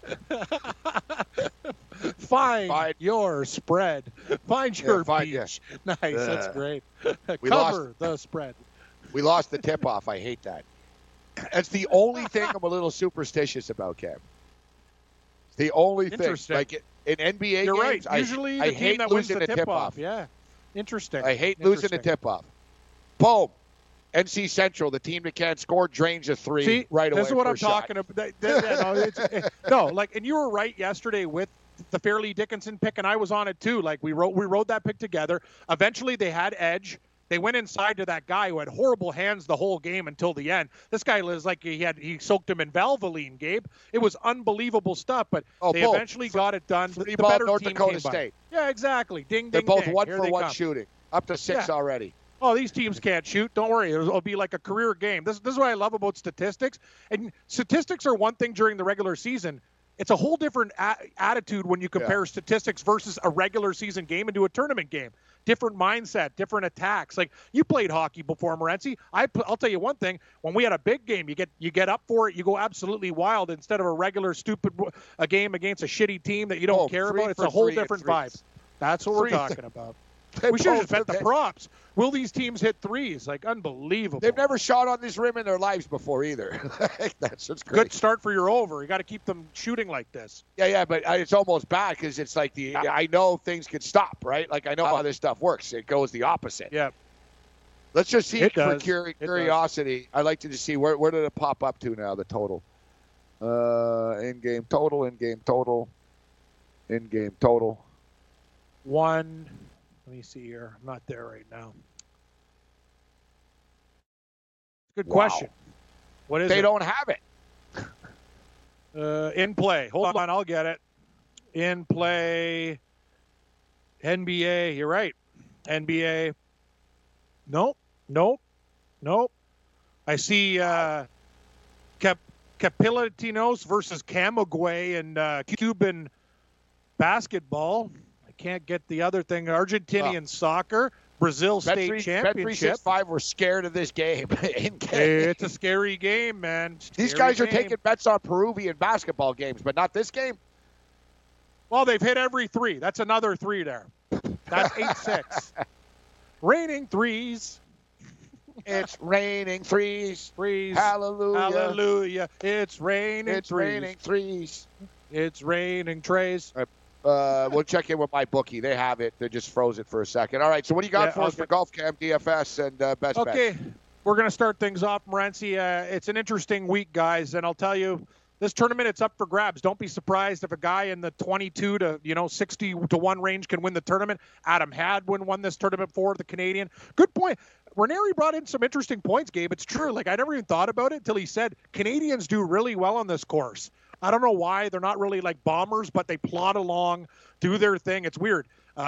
Find, find your spread. Find your yeah, find, beach. Yeah. Nice, uh, that's great. We Cover lost, the spread. We lost the tip-off. I hate that. That's the only thing I'm a little superstitious about, Cam. It's the only thing. Like it, in N B A You're games, right. Usually I, the I team hate that losing wins the the tip-off. tip-off. Yeah, interesting. I hate interesting. losing the tip-off. Boom. N C Central, the team that can't score, drains a three See, right away. This is what I'm shot. talking about. That, that, yeah, no, it's, it, no, like, and you were right yesterday with the Fairleigh Dickinson pick, and I was on it too. Like we wrote, we wrote that pick together. Eventually, they had edge. They went inside to that guy who had horrible hands the whole game until the end. This guy was like he had he soaked him in Valvoline, Gabe. It was unbelievable stuff, but oh, they both. eventually got it done. Three the ball better North team Dakota came by. State. Yeah, exactly. Ding, They're ding, both ding. one Here for they one come. shooting, up to six Yeah. already. Oh, these teams can't shoot. Don't worry. It'll, it'll be like a career game. This, this is what I love about statistics. And statistics are one thing during the regular season. It's a whole different a- attitude when you compare yeah. statistics versus a regular season game into a tournament game. Different mindset, different attacks. Like you played hockey before, Morency. I, I'll tell you one thing. When we had a big game, you get you get up for it. You go absolutely wild instead of a regular stupid a game against a shitty team that you don't oh, care about. It's a whole different vibe. That's what three we're talking about. They we should have just bet the hit. props. Will these teams hit threes? Like, unbelievable. They've never shot on this rim in their lives before either. That's just great. Good start for your over. You got to keep them shooting like this. Yeah, yeah, but it's almost bad because it's like the I know things could stop, right? Like I know how this stuff works. It goes the opposite. Yeah. Let's just see it for does. curi- it curiosity. Does. I'd like to just see where where did it pop up to now, the total. Uh, in-game total, in-game total, in-game total. One. Let me see here. I'm not there right now. Good wow. question. What is they it? They don't have it. Uh, in play. Hold on, I'll get it. In play. N B A. You're right. N B A. Nope. Nope. Nope. I see uh, Cap- Capilatinos versus Camagüey and uh, Cuban basketball. Can't get the other thing. Argentinian oh. soccer, Brazil Bet state three, championship. Bet three six five were scared of this game. In game. It's a scary game, man. Scary These guys are game. taking bets on Peruvian basketball games, but not this game. Well, they've hit every three. That's another three there. That's eight six. Raining threes. It's raining threes. Threes. Hallelujah. Hallelujah. It's raining it's threes. It's raining threes. It's raining trays. Uh, we'll check in with my bookie. They have it. They just froze it for a second. All right, so what do you got yeah, for okay. us for Golf Camp, D F S, and uh, Best Bet? Okay, we're going to start things off, Morency. Uh, it's an interesting week, guys, and I'll tell you, this tournament, it's up for grabs. Don't be surprised if a guy in the twenty-two to, you know, sixty to one range can win the tournament. Adam Hadwin won this tournament for the Canadian. Good point. Ranieri brought in some interesting points, Gabe. It's true. Like, I never even thought about it until he said Canadians do really well on this course. I don't know why. They're not really like bombers, but they plod along, do their thing. It's weird. Um,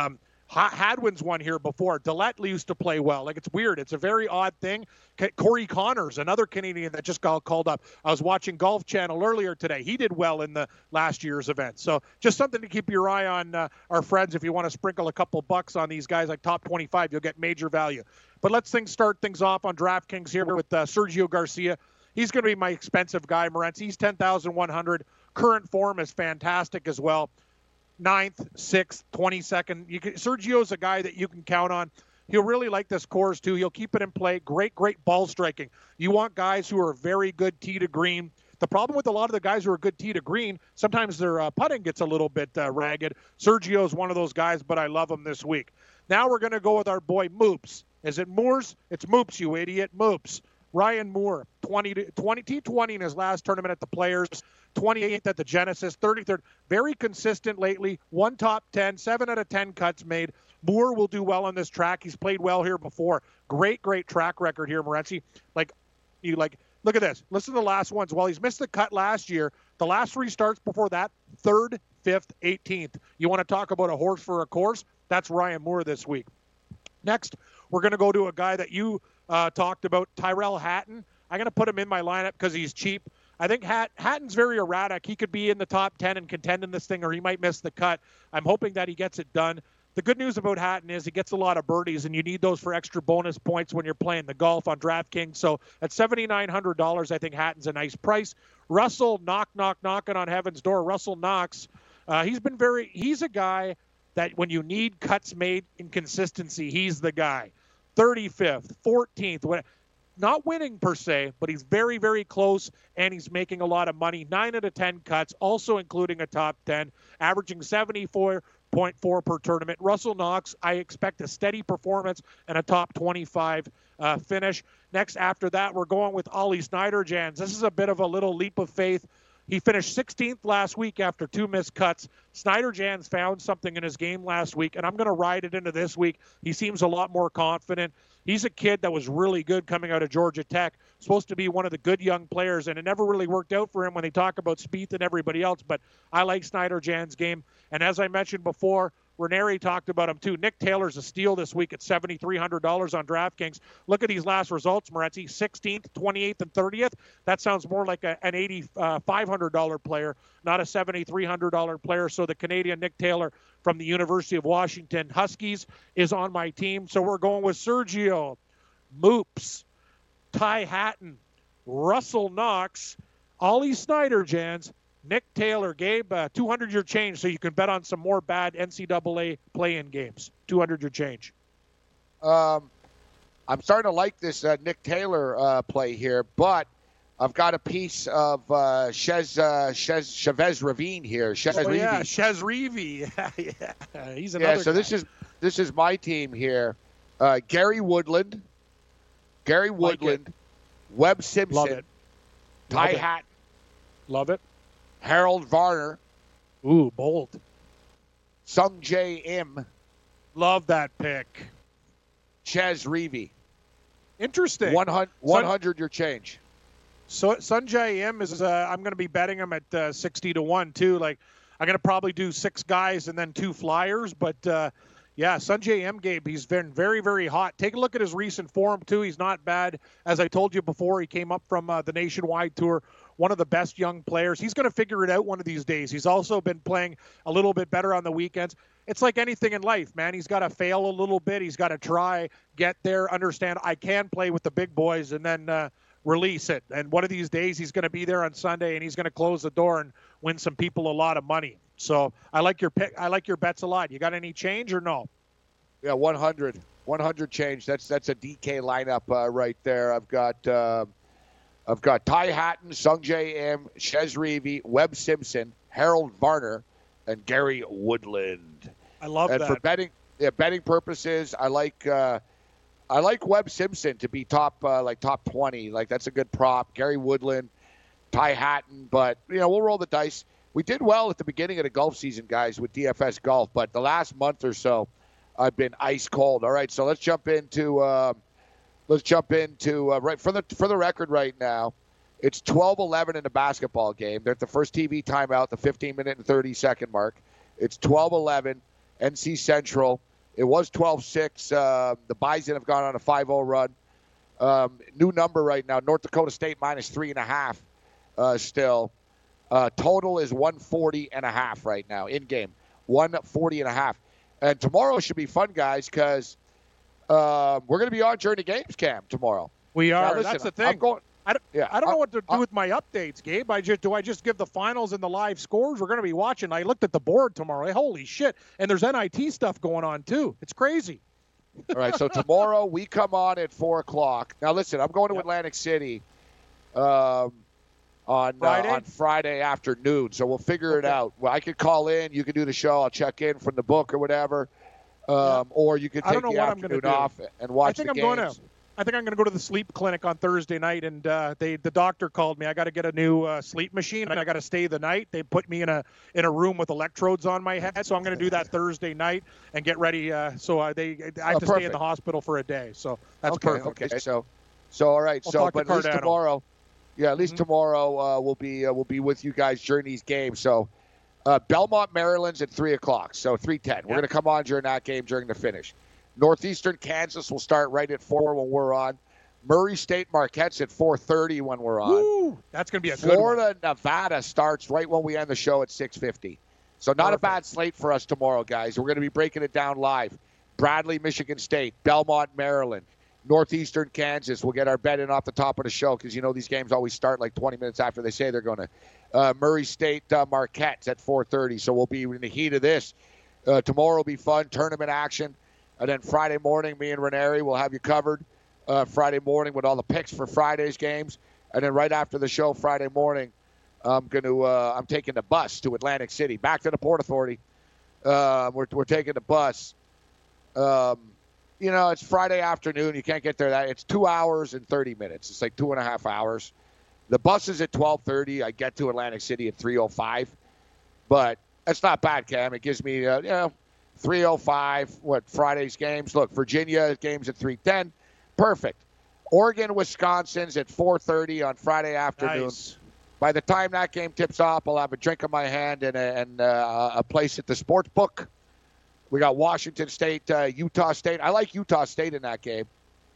Hadwin's won here before. Dillette used to play well. Like, it's weird. It's a very odd thing. Corey Connors, another Canadian that just got called up. I was watching Golf Channel earlier today. He did well in the last year's event. So just something to keep your eye on, uh, our friends. If you want to sprinkle a couple bucks on these guys like top twenty-five, you'll get major value. But let's things start things off on DraftKings here with uh, Sergio Garcia. He's going to be my expensive guy, Morenz. He's ten thousand one hundred. Current form is fantastic as well. Ninth, sixth, twenty-second. You can, Sergio's a guy that you can count on. He'll really like this course, too. He'll keep it in play. Great, great ball striking. You want guys who are very good tee to green. The problem with a lot of the guys who are good tee to green, sometimes their uh, putting gets a little bit uh, ragged. Sergio's one of those guys, but I love him this week. Now we're going to go with our boy Moops. Is it Moores? It's Moops, you idiot. Moops. Ryan Moore, twenty, twenty, T twenty in his last tournament at the Players, twenty-eighth at the Genesis, thirty-third. Very consistent lately. One top ten, seven out of ten cuts made. Moore will do well on this track. He's played well here before. Great, great track record here, Morency. Like, you like, look at this. Listen to the last ones. While he's missed the cut last year, the last three starts before that, third, fifth, eighteenth. You want to talk about a horse for a course? That's Ryan Moore this week. Next, we're going to go to a guy that you uh, talked about, Tyrell Hatton. I'm going to put him in my lineup because he's cheap. I think Hat- Hatton's very erratic. He could be in the top ten and contend in this thing, or he might miss the cut. I'm hoping that he gets it done. The good news about Hatton is he gets a lot of birdies, and you need those for extra bonus points when you're playing the golf on DraftKings. So at seven thousand nine hundred dollars, I think Hatton's a nice price. Russell, knock, knock, knocking on heaven's door. Russell Knox, uh, he's been very – he's a guy that when you need cuts made in consistency, he's the guy. thirty-fifth, fourteenth, not winning per se, but he's very, very close, and he's making a lot of money. nine out of ten cuts, also including a top ten, averaging seventy-four point four per tournament. Russell Knox, I expect a steady performance and a top twenty-five uh, finish. Next, after that, we're going with Ollie Snyderjans. This is a bit of a little leap of faith. He finished sixteenth last week after two missed cuts. Snyderjans found something in his game last week, and I'm going to ride it into this week. He seems a lot more confident. He's a kid that was really good coming out of Georgia Tech, supposed to be one of the good young players, and it never really worked out for him when they talk about Spieth and everybody else, but I like Snyderjans' game. And as I mentioned before, Ranieri talked about him too. Nick Taylor's a steal this week at seven thousand three hundred dollars on DraftKings. Look at these last results, Morency. sixteenth, twenty-eighth, and thirtieth. That sounds more like a, an eight thousand five hundred dollars player, not a seven thousand three hundred dollars player. So the Canadian Nick Taylor from the University of Washington Huskies is on my team. So we're going with Sergio, Moops, Ty Hatton, Russell Knox, Ollie Snyderjans, Nick Taylor. Gabe, uh, two hundred your change so you can bet on some more bad N C double A play-in games. two hundred your change. Um, I'm starting to like this uh, Nick Taylor uh, play here, but I've got a piece of uh, Chez, uh, Chez, Chavez Ravine here. Chez oh, Reavie. yeah, Chez Reavie. yeah, he's another Yeah, so guy. this is this is my team here. Uh, Gary Woodland, Gary Woodland, like Webb Simpson, Love it. Ty Love it. Hatton, Love it. Harold Varner, Ooh, bold. Sung J M, Love that pick. Chez Reavie. Interesting. one hundred, one hundred your change. So Sanjay M is uh, I'm going to be betting him at uh, sixty to one too. Like I'm going to probably do six guys and then two flyers, but uh, yeah, Sanjay M, Gabe, he's been very, very hot. Take a look at his recent form too. He's not bad. As I told you before, he came up from uh, the Nationwide Tour, one of the best young players. He's going to figure it out one of these days. He's also been playing a little bit better on the weekends. It's like anything in life, man. He's got to fail a little bit. He's got to try, get there, understand I can play with the big boys, and then uh, release it. And one of these days he's going to be there on Sunday, and he's going to close the door and win some people a lot of money. So I like your pick. I like your bets a lot. You got any change or no? Yeah, one hundred. one hundred change. That's that's a D K lineup uh, right there. I've got uh, I've got Ty Hatton, Sung J M, Chez Reavie, Webb Simpson, Harold Varner, and Gary Woodland. I love and that. And for betting, yeah, betting purposes, I like uh, I like Webb Simpson to be top uh, like top twenty. Like that's a good prop. Gary Woodland, Ty Hatton, but you know we'll roll the dice. We did well at the beginning of the golf season, guys, with D F S Golf, but the last month or so, I've been ice cold. All right, so let's jump into uh, let's jump into uh, right for the for the record right now. It's twelve eleven in the basketball game. They're at the first T V timeout, the fifteen minute and thirty second mark. It's twelve eleven. N C Central It was twelve six. Uh, the Bison have gone on a five oh run. Um, new number right now, North Dakota State minus three and a half uh, still. Uh, total is one forty and a half right now in game. one forty and a half. And tomorrow should be fun, guys, because uh, we're going to be on during the games, Cam, tomorrow. We are. Now, listen, That's the thing. I'm going, I don't, yeah, I don't know what to do I'm, with my updates, Gabe. I just do I just give the finals and the live scores? We're going to be watching. I looked at the board tomorrow. Holy shit. And there's N I T stuff going on, too. It's crazy. All right, so tomorrow we come on at four o'clock. Now, listen, I'm going to yep. Atlantic City um, on Friday? Uh, on Friday afternoon, so we'll figure okay. it out. Well, I could call in. You could do the show. I'll check in from the book or whatever. Um, yeah. Or you could take the afternoon off and watch the games. I think the I'm games. going to. I think I'm going to go to the sleep clinic on Thursday night, and uh, they the doctor called me. I got to get a new uh, sleep machine, and I got to stay the night. They put me in a in a room with electrodes on my head, so I'm going to do that Thursday night and get ready. Uh, so uh, they I have oh, to perfect. stay in the hospital for a day. So that's okay, perfect. Okay, so so all right. I'll so talk but to at least Cardano. tomorrow, yeah, at least Mm-hmm. tomorrow uh, we'll be uh, we'll be with you guys during these games. So uh, Belmont, Maryland's at three o'clock. So three ten. We're Yeah. going to come on during that game during the finish. Northeastern Kansas will start right at four when we're on. Murray State Marquette's at four thirty when we're on. Woo, that's going to be a Florida, good one. Nevada starts right when we end the show at six fifty. So not Perfect. a bad slate for us tomorrow, guys. We're going to be breaking it down live. Bradley, Michigan State, Belmont, Maryland, Northeastern Kansas. We'll get our bet in off the top of the show because, you know, these games always start like twenty minutes after they say they're going to. Uh, Murray State uh, Marquette's at four thirty. So we'll be in the heat of this. Uh, tomorrow will be fun, tournament action. And then Friday morning, me and Ranieri will have you covered. Uh, Friday morning with all the picks for Friday's games, and then right after the show Friday morning, I'm going to uh, I'm taking the bus to Atlantic City, back to the Port Authority. Uh, we're we're taking the bus. Um, you know, it's Friday afternoon. You can't get there. That it's two hours and thirty minutes. It's like two and a half hours. The bus is at twelve thirty. I get to Atlantic City at three oh five, but that's not bad, Cam. It gives me uh, you know three oh five. What Friday's games? Look, Virginia games at three ten. Perfect. Oregon, Wisconsin's at four thirty on Friday afternoon. Nice. By the time that game tips off, I'll have a drink in my hand and a, and uh, a place at the sports book. We got Washington State, uh, Utah State. I like Utah State in that game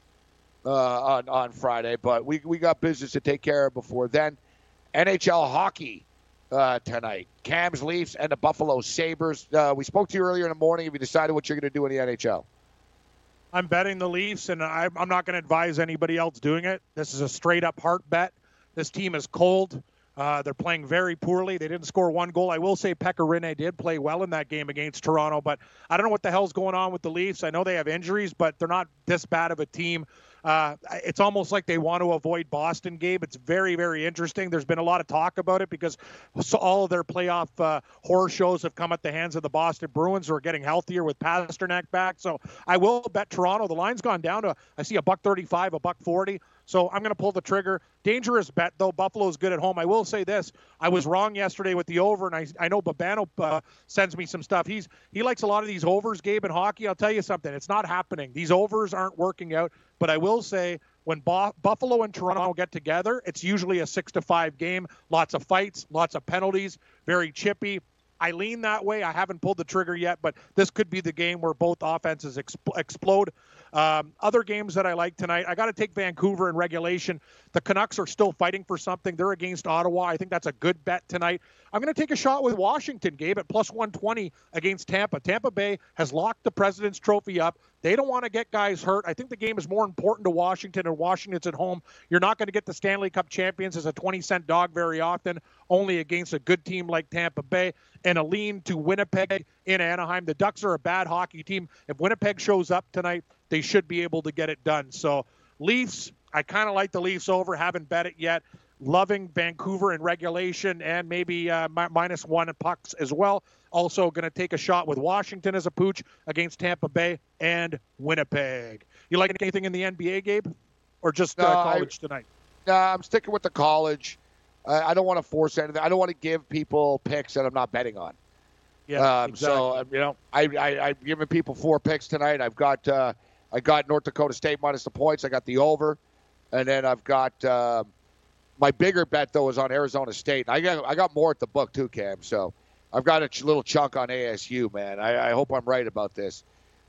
uh, on, on Friday, but we, we got business to take care of before then. N H L hockey uh, tonight. Cam's Leafs and the Buffalo Sabres. Uh, we spoke to you earlier in the morning. Have you decided what you're going to do in the N H L? I'm betting the Leafs, and I'm not going to advise anybody else doing it. This is a straight-up heart bet. This team is cold. Uh, they're playing very poorly. They didn't score one goal. I will say Pekka Rinne did play well in that game against Toronto, but I don't know what the hell's going on with the Leafs. I know they have injuries, but they're not this bad of a team. Uh, it's almost like they want to avoid Boston, Gabe. It's very, very interesting. There's been a lot of talk about it because so all of their playoff uh, horror shows have come at the hands of the Boston Bruins, who are getting healthier with Pasternak back. So I will bet Toronto. The line's gone down to, I see a buck thirty-five, a buck forty. So I'm going to pull the trigger. Dangerous bet, though. Buffalo's good at home. I will say this. I was wrong yesterday with the over, and I, I know Babano uh, sends me some stuff. He's He likes a lot of these overs, Gabe, in hockey. I'll tell you something. It's not happening. These overs aren't working out. But I will say when Bo- Buffalo and Toronto get together, it's usually a six to five game. Lots of fights, lots of penalties, very chippy. I lean that way. I haven't pulled the trigger yet, but this could be the game where both offenses exp- explode. Um, other games that I like tonight, I got to take Vancouver in regulation. The Canucks are still fighting for something. They're against Ottawa. I think that's a good bet tonight. I'm going to take a shot with Washington, Gabe, at plus one twenty against Tampa. Tampa Bay has locked the President's Trophy up. They don't want to get guys hurt. I think the game is more important to Washington, and Washington's at home. You're not going to get the Stanley Cup champions as a twenty cent dog very often, only against a good team like Tampa Bay. And a lean to Winnipeg in Anaheim. The Ducks are a bad hockey team. If Winnipeg shows up tonight, they should be able to get it done. So Leafs, I kind of like the Leafs over. Haven't bet it yet. Loving Vancouver in regulation and maybe uh, mi- minus one at pucks as well. Also going to take a shot with Washington as a pooch against Tampa Bay and Winnipeg. You like anything in the N B A, Gabe? Or just uh, No, college I, tonight? No, I'm sticking with the college. I, I don't want to force anything. I don't want to give people picks that I'm not betting on. Yeah, um, exactly. So, um, you know, I, I, I've given people four picks tonight. I've got uh, I got North Dakota State minus the points. I got the over. And then I've got uh, my bigger bet, though, is on Arizona State. I got I got more at the book, too, Cam. So I've got a ch- little chunk on A S U, man. I, I hope I'm right about this.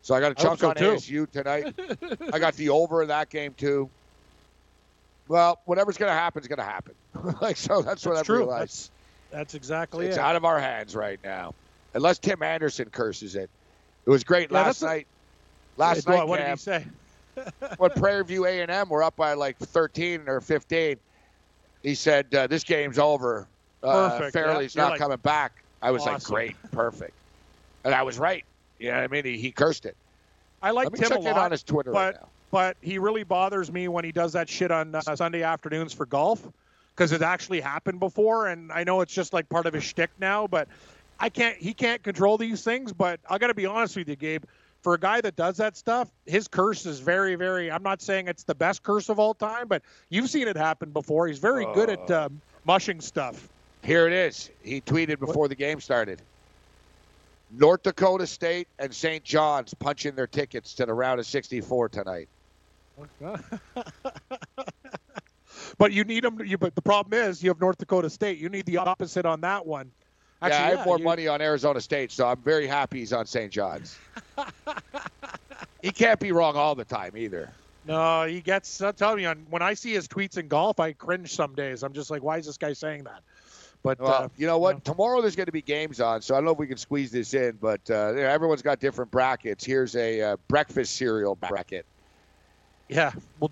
So I got a chunk so on too. A S U tonight. I got the over in that game too. Well, whatever's going to happen is going to happen. like so, that's what That's I've true. realized. That's, that's exactly It's it. out of our hands right now, unless Tim Anderson curses it. It was great Yeah, last that's a- night. Last What- night, what did he Cam, say? when Prairie View A and M were up by like thirteen or fifteen, he said, uh, "This game's over. Uh, Perfect, Fairley's yeah. You're not like, coming back." I was like, awesome. "Great, perfect," and I was right. You know what I mean? He, he cursed it. I like Let me Tim check a in lot, on his Twitter but right now. but he really bothers me when he does that shit on uh, Sunday afternoons for golf, because it actually happened before, and I know it's just like part of his shtick now, but I can't. He can't control these things. But I got to be honest with you, Gabe. For a guy that does that stuff, his curse is very, very. I'm not saying it's the best curse of all time, but you've seen it happen before. He's very good at Oh. um, mushing stuff. Here it is. He tweeted before the game started. North Dakota State and Saint John's punching their tickets to the round of sixty-four tonight. But you need them. You, but the problem is, you have North Dakota State. You need the opposite on that one. Actually, yeah, I have more you- money on Arizona State, so I'm very happy he's on Saint John's. He can't be wrong all the time either. No, he gets. I'll tell you, when I see his tweets in golf, I cringe some days. I'm just like, why is this guy saying that? But Well, uh, you know what? Tomorrow there's going to be games on, so I don't know if we can squeeze this in, but uh, you know, everyone's got different brackets. Here's a uh, breakfast cereal bracket. yeah, well,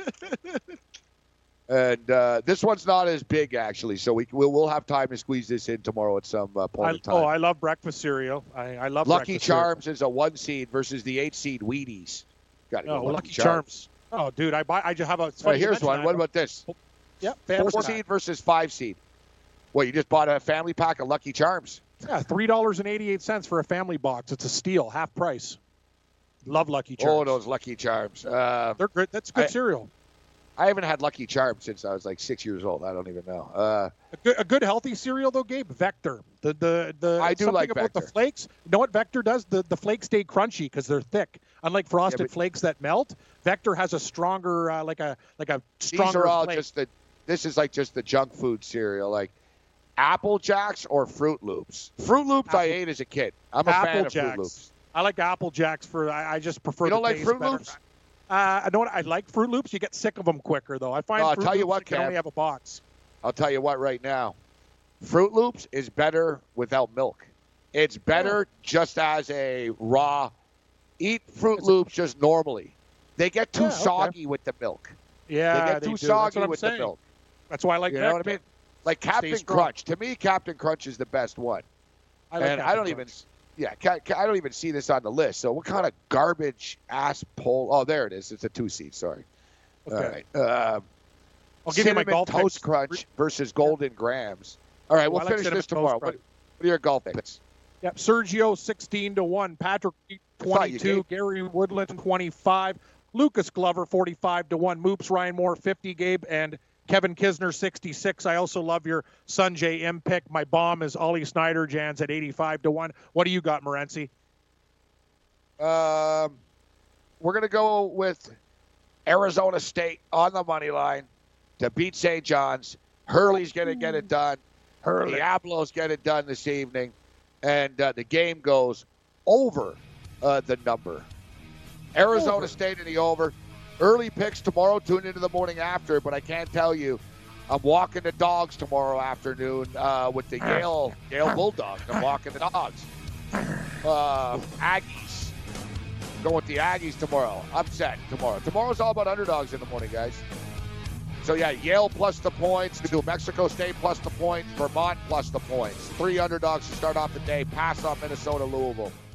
And uh, this one's not as big, actually, so we we'll, we'll have time to squeeze this in tomorrow at some uh, point I, in time. oh, I love breakfast cereal. I, I love Lucky breakfast cereal. Charms is a one seed versus the eight seed Wheaties. Got to Oh, go Lucky, Lucky Charms. Oh, dude, I buy. I just have a. it's All right, funny you here's mention one. that. What about this? Yeah, Four family seed pack. versus five seed. What, you just bought a family pack of Lucky Charms? Yeah, three dollars and eighty-eight cents for a family box. It's a steal, half price. Love Lucky Charms. Oh, those Lucky Charms. Uh, They're great. That's good I- cereal. I haven't had Lucky Charms since I was like six years old. I don't even know. Uh, A good, a good healthy cereal though, Gabe. Vector. The the the. I do something like about Vector. the flakes. You know what Vector does? The the flakes stay crunchy because they're thick. Unlike frosted Yeah, but- flakes that melt, Vector has a stronger, uh, like a like a stronger. these are all flake. just the. This is like just the junk food cereal, like Apple Jacks or Fruit Loops. Fruit Loops I Apple- ate as a kid. I'm a Apple fan of Jacks. Fruit Loops. I like Apple Jacks for. I, I just prefer. You don't the like taste Fruit better. Loops? Uh, I know what I like Fruit Loops. You get sick of them quicker though. I find. No, I'll Fruit tell you Loops what, can Kev. only have a box. I'll tell you what right now. Fruit Loops is better without milk. It's better just as a raw. Eat Fruit Loops just normally. They get too Yeah, okay. soggy with the milk. Yeah, they get they too do. That's soggy what I'm with saying. the milk. That's why I like You know what I Vector. mean? Like Captain strong. Crunch. To me, Captain Crunch is the best one. I like and I Captain don't Crunch. even, yeah, ca- ca- I don't even see this on the list. So what kind of garbage ass poll? Oh, there it is. It's a two seed. Sorry. Okay. All right. Uh, I'll give you my Cinnamon golf Toast picks. Crunch versus Golden Grams. All right, Oh, we'll I like finish Cinnamon this Toast tomorrow. Crunch. What, what are your golf picks? Yep, Sergio sixteen to one, Patrick thought you twenty-two, gave- Gary Woodland twenty-five, Lucas Glover forty-five to one, Moops Ryan Moore fifty, Gabe, and Kevin Kisner sixty-six. I also love your Sunjay M pick. My bomb is Ollie Snyder Jans at eighty-five to one. What do you got, Morency? Um, we're going to go with Arizona State on the money line to beat Saint John's. Hurley's going to get it done. Hurley. Diablo's get it done this evening. And uh, the game goes over uh, the number. Arizona Over. State in the over. Early picks tomorrow. Tune into the morning after. But I can't tell you, I'm walking the dogs tomorrow afternoon uh, with the Yale Yale Bulldogs. I'm walking the dogs. Uh, Aggies. Going with the Aggies tomorrow. Upset tomorrow. Tomorrow's all about underdogs in the morning, guys. So, yeah, Yale plus the points. New Mexico State plus the points. Vermont plus the points. Three underdogs to start off the day. Pass on Minnesota, Louisville.